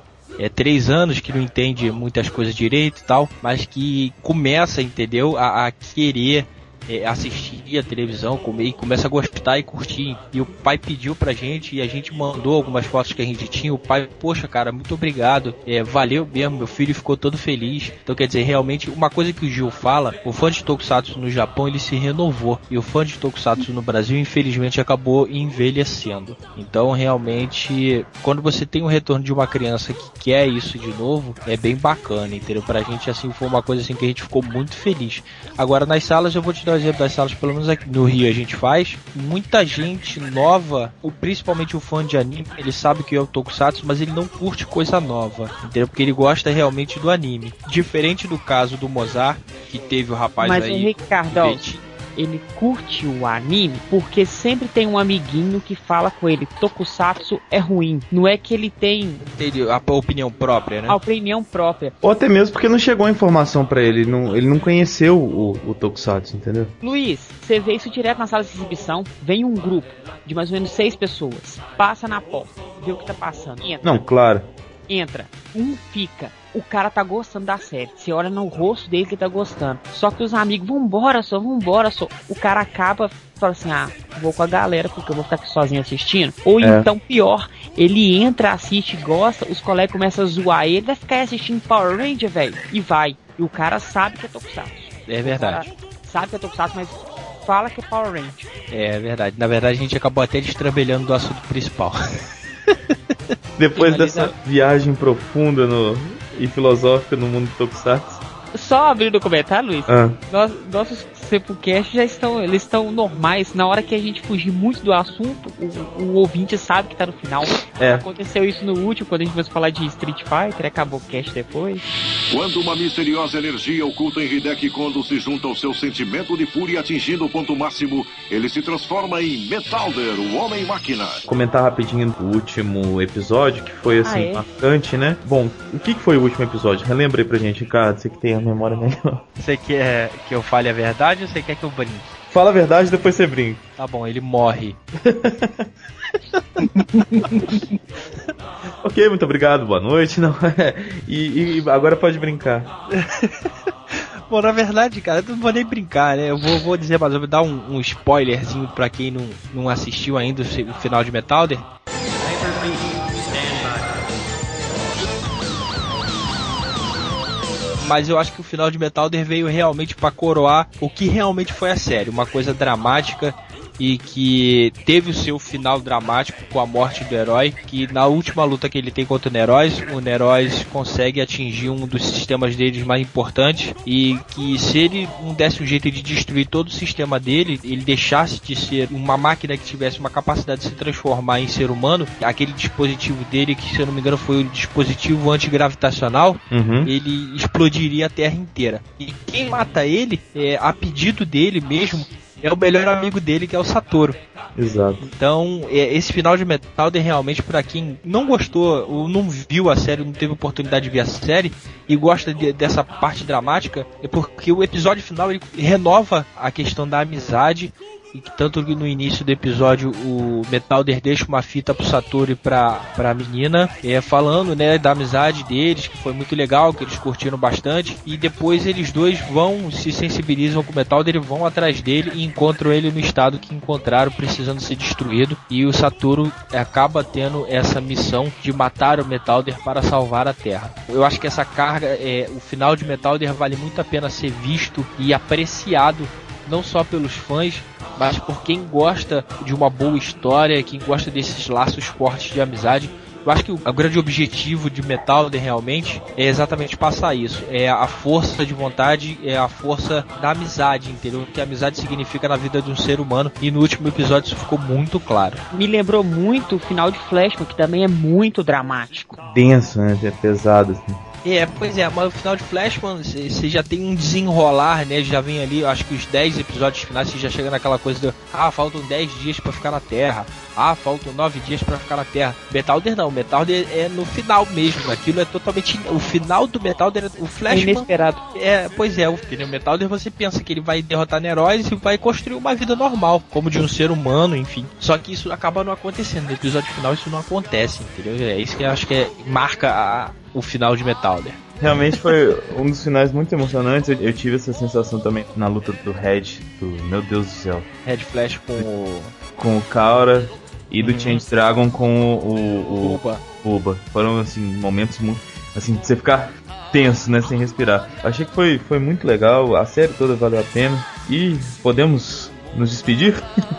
3 anos que não entende muitas coisas direito e tal, mas que começa, entendeu, a querer assistir a televisão, comer, e começa a gostar e curtir. E o pai pediu pra gente, e a gente mandou algumas fotos que a gente tinha. O pai, poxa cara, muito obrigado, valeu mesmo, meu filho ficou todo feliz. Então quer dizer, realmente, uma coisa que o Gil fala, o fã de Tokusatsu no Japão, ele se renovou, e o fã de Tokusatsu no Brasil, infelizmente, acabou envelhecendo. Então realmente, quando você tem um retorno de uma criança que quer isso de novo, é bem bacana, entendeu? Pra gente, assim, foi uma coisa assim que a gente ficou muito feliz. Agora, nas salas, eu vou te dar um exemplo das salas, pelo menos aqui no Rio a gente faz, muita gente nova, principalmente o fã de anime, ele sabe que é o Tokusatsu, mas ele não curte coisa nova, entendeu? Porque ele gosta realmente do anime. Diferente do caso do Mozart, que teve o rapaz mas aí... Mas o Ricardo, ele curte o anime porque sempre tem um amiguinho que fala com ele, Tokusatsu é ruim. Não é que ele tem a opinião própria, né? A opinião própria. Ou até mesmo porque não chegou a informação pra ele, ele não conheceu o Tokusatsu, entendeu? Luiz, você vê isso direto na sala de exibição, vem um grupo de mais ou menos 6 pessoas, passa na porta, vê o que tá passando. Entra. Não, claro. Entra, fica. O cara tá gostando da série. Você olha no rosto dele que tá gostando. Só que os amigos, vambora só. O cara acaba, fala assim, vou com a galera porque eu vou ficar aqui sozinho assistindo. Ou então, pior, ele entra, assiste, gosta, os colegas começam a zoar ele, vai ficar assistindo Power Ranger, velho. E vai. E o cara sabe que é Tokusatsu. É verdade. Sabe que é Tokusatsu, mas fala que é Power Ranger. É verdade. Na verdade, a gente acabou até destrambelhando do assunto principal. Depois dessa viagem profunda e filosófica no mundo do Tokusatsu. Só abrindo o comentário, Luiz, nossos Sepulcast eles estão normais. Na hora que a gente fugir muito do assunto, o ouvinte sabe que tá no final. Aconteceu isso no último, quando a gente fosse falar de Street Fighter, acabou o cast depois. Quando uma misteriosa energia oculta em Hideki Kondo se junta ao seu sentimento de fúria atingindo o ponto máximo, ele se transforma em Metalder, o Homem-Máquina. Comentar rapidinho o último episódio, que foi assim, marcante, né? Bom, o que foi o último episódio? Relembra aí pra gente, Ricardo, você que tem a memória melhor. Você quer que eu fale a verdade ou você quer que eu brinque? Fala a verdade, depois você brinca. Tá bom, ele morre. Ok, muito obrigado, boa noite. Não, e agora pode brincar. Bom, na verdade, cara, eu não vou nem brincar, né? Eu vou dizer, mas eu vou dar um spoilerzinho pra quem não assistiu ainda o final de Metalder. Mas eu acho que o final de Metalder veio realmente pra coroar o que realmente foi a série. Uma coisa dramática e que teve o seu final dramático com a morte do herói, que na última luta que ele tem contra o Neroz consegue atingir um dos sistemas deles mais importantes, e que se ele não desse um jeito de destruir todo o sistema dele, ele deixasse de ser uma máquina que tivesse uma capacidade de se transformar em ser humano, aquele dispositivo dele, que se eu não me engano foi o dispositivo antigravitacional, ele explodiria a Terra inteira. E quem mata ele, a pedido dele mesmo, é o melhor amigo dele, que é o Satoru. Exato. Então, esse final de Metalder, realmente, pra quem não gostou ou não viu a série, não teve oportunidade de ver a série e gosta dessa parte dramática, é porque o episódio final ele renova a questão da amizade. E que tanto que no início do episódio o Metalder deixa uma fita pro Satoru e pra menina, falando, né, da amizade deles, que foi muito legal, que eles curtiram bastante, e depois eles dois se sensibilizam com o Metalder e vão atrás dele e encontram ele no estado que encontraram, precisando ser destruído, e o Satoru acaba tendo essa missão de matar o Metalder para salvar a Terra. Eu acho que essa carga, o final de Metalder vale muito a pena ser visto e apreciado, não só pelos fãs, mas por quem gosta de uma boa história, quem gosta desses laços fortes de amizade. Eu acho que o grande objetivo de Metalder realmente é exatamente passar isso. É a força de vontade, é a força da amizade, entendeu? O que a amizade significa na vida de um ser humano. E no último episódio isso ficou muito claro. Me lembrou muito o final de Flashman, que também é muito dramático. Denso, né? É pesado, assim. Pois é, mas o final de Flashman, você já tem um desenrolar, né? Já vem ali, acho que os 10 episódios finais, você já chega naquela coisa faltam 10 dias pra ficar na Terra. Faltam 9 dias pra ficar na Terra. Metalder não, Metalder é no final mesmo. Aquilo é totalmente... O final do Metalder, o Flashman... inesperado. Pois é, o Metalder você pensa que ele vai derrotar Neroz e vai construir uma vida normal, como de um ser humano, enfim. Só que isso acaba não acontecendo. No episódio final isso não acontece, entendeu? É isso que eu acho que marca o final de Metalder. Realmente foi um dos finais muito emocionantes. Eu tive essa sensação também na luta do Red, meu Deus do céu. Red Flash com o Kaora e do Change Dragon com o Uba. Foram assim momentos muito assim de você ficar tenso, né, sem respirar. Achei que foi muito legal, a série toda valeu a pena e podemos nos despedir?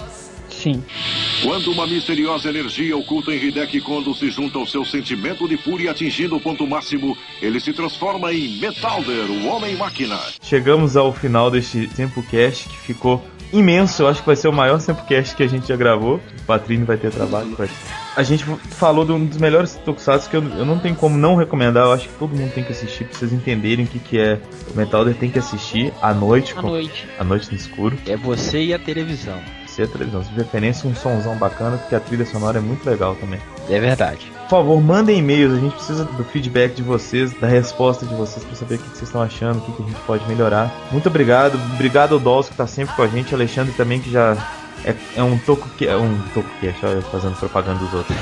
Sim. Quando uma misteriosa energia oculta em Hideki Kondo se junta ao seu sentimento de fúria atingindo o ponto máximo, ele se transforma em Metalder, o Homem-Máquina. Chegamos ao final deste Sempocast, que ficou imenso. Eu acho que vai ser o maior Sempocast que a gente já gravou. O Patrício vai ter trabalho. A gente falou de um dos melhores tokusatsu que eu não tenho como não recomendar. Eu acho que todo mundo tem que assistir pra vocês entenderem o que é. O Metalder tem que assistir à noite. À noite no escuro. É você e a televisão. A televisão, de preferência um somzão bacana, porque a trilha sonora é muito legal também. É verdade. Por favor, mandem e-mails, a gente precisa do feedback de vocês, da resposta de vocês, para saber o que vocês estão achando, o que a gente pode melhorar. Muito obrigado ao Dolce, que está sempre com a gente, Alexandre também, que já é um TokuCast, olha eu fazendo propaganda dos outros.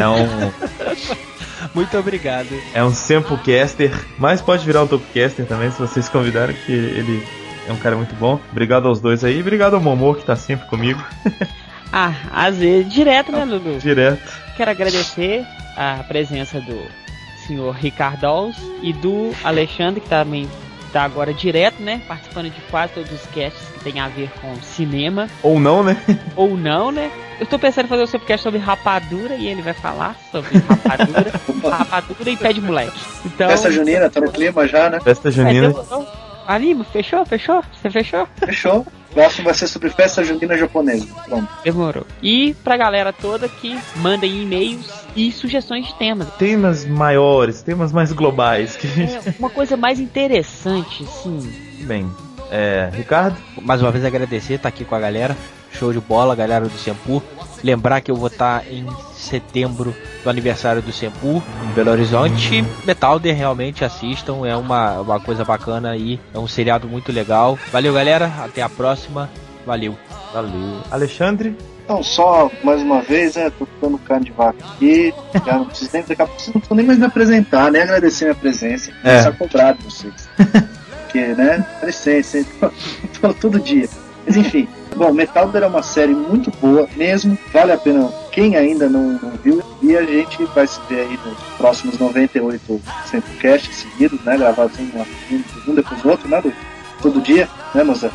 Muito obrigado. É um Samplecaster, mas pode virar um TokuCaster também, se vocês convidarem, que ele é um cara muito bom. Obrigado aos dois aí. Obrigado ao Momô, que tá sempre comigo. Às vezes, direto, né, Lulu? Direto. Quero agradecer a presença do senhor Ricardo Alves e do Alexandre, que também tá agora direto, né? Participando de quase todos os casts que tem a ver com cinema. Ou não, né? Eu tô pensando em fazer um podcast sobre rapadura e ele vai falar sobre rapadura e pé de moleque. Então, Festa junina, tá no clima já, né? Festa junina. Anima, fechou? Você fechou? Fechou. O próximo vai ser sobre festa junina japonesa. Pronto. Demorou. E pra galera toda que mandem e-mails e sugestões de temas. Temas maiores, temas mais globais. Uma coisa mais interessante, sim. Bem, Ricardo? Mais uma vez agradecer, tá aqui com a galera. Show de bola, galera do Senpu. Lembrar que eu vou estar em setembro do aniversário do Senpu, em Belo Horizonte. Metalder, realmente assistam, é uma coisa bacana aí, é um seriado muito legal. Valeu, galera, até a próxima. Valeu. Alexandre? Então, só mais uma vez, tô ficando carne de vaca aqui. Já não preciso nem, daqui a pouco não preciso nem mais me apresentar, nem agradecer minha presença. Começar a cobrar de vocês. Porque, né? Dá licença, todo dia. Mas enfim. Bom, Metalder é uma série muito boa mesmo, vale a pena quem ainda não viu, e a gente vai se ver aí nos próximos 98 Sempocast seguidos, né, gravados um depois do outro, né, todo dia, né, moça?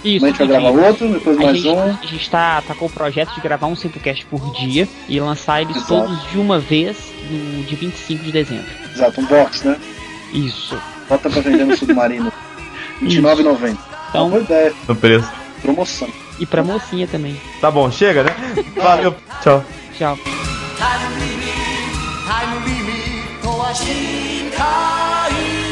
Isso, a gente vai gravar outro, depois mais um. A gente tá com o projeto de gravar um Simplecast por dia e lançar eles todos de uma vez no dia 25 de dezembro. Exato, um box, né? Isso. Bota pra vender no Submarino. R$29,90. Então, boa ideia. No preço. Promoção. E pra mocinha também. Tá bom, chega, né? Valeu, tchau. Tchau. Time limit とは深海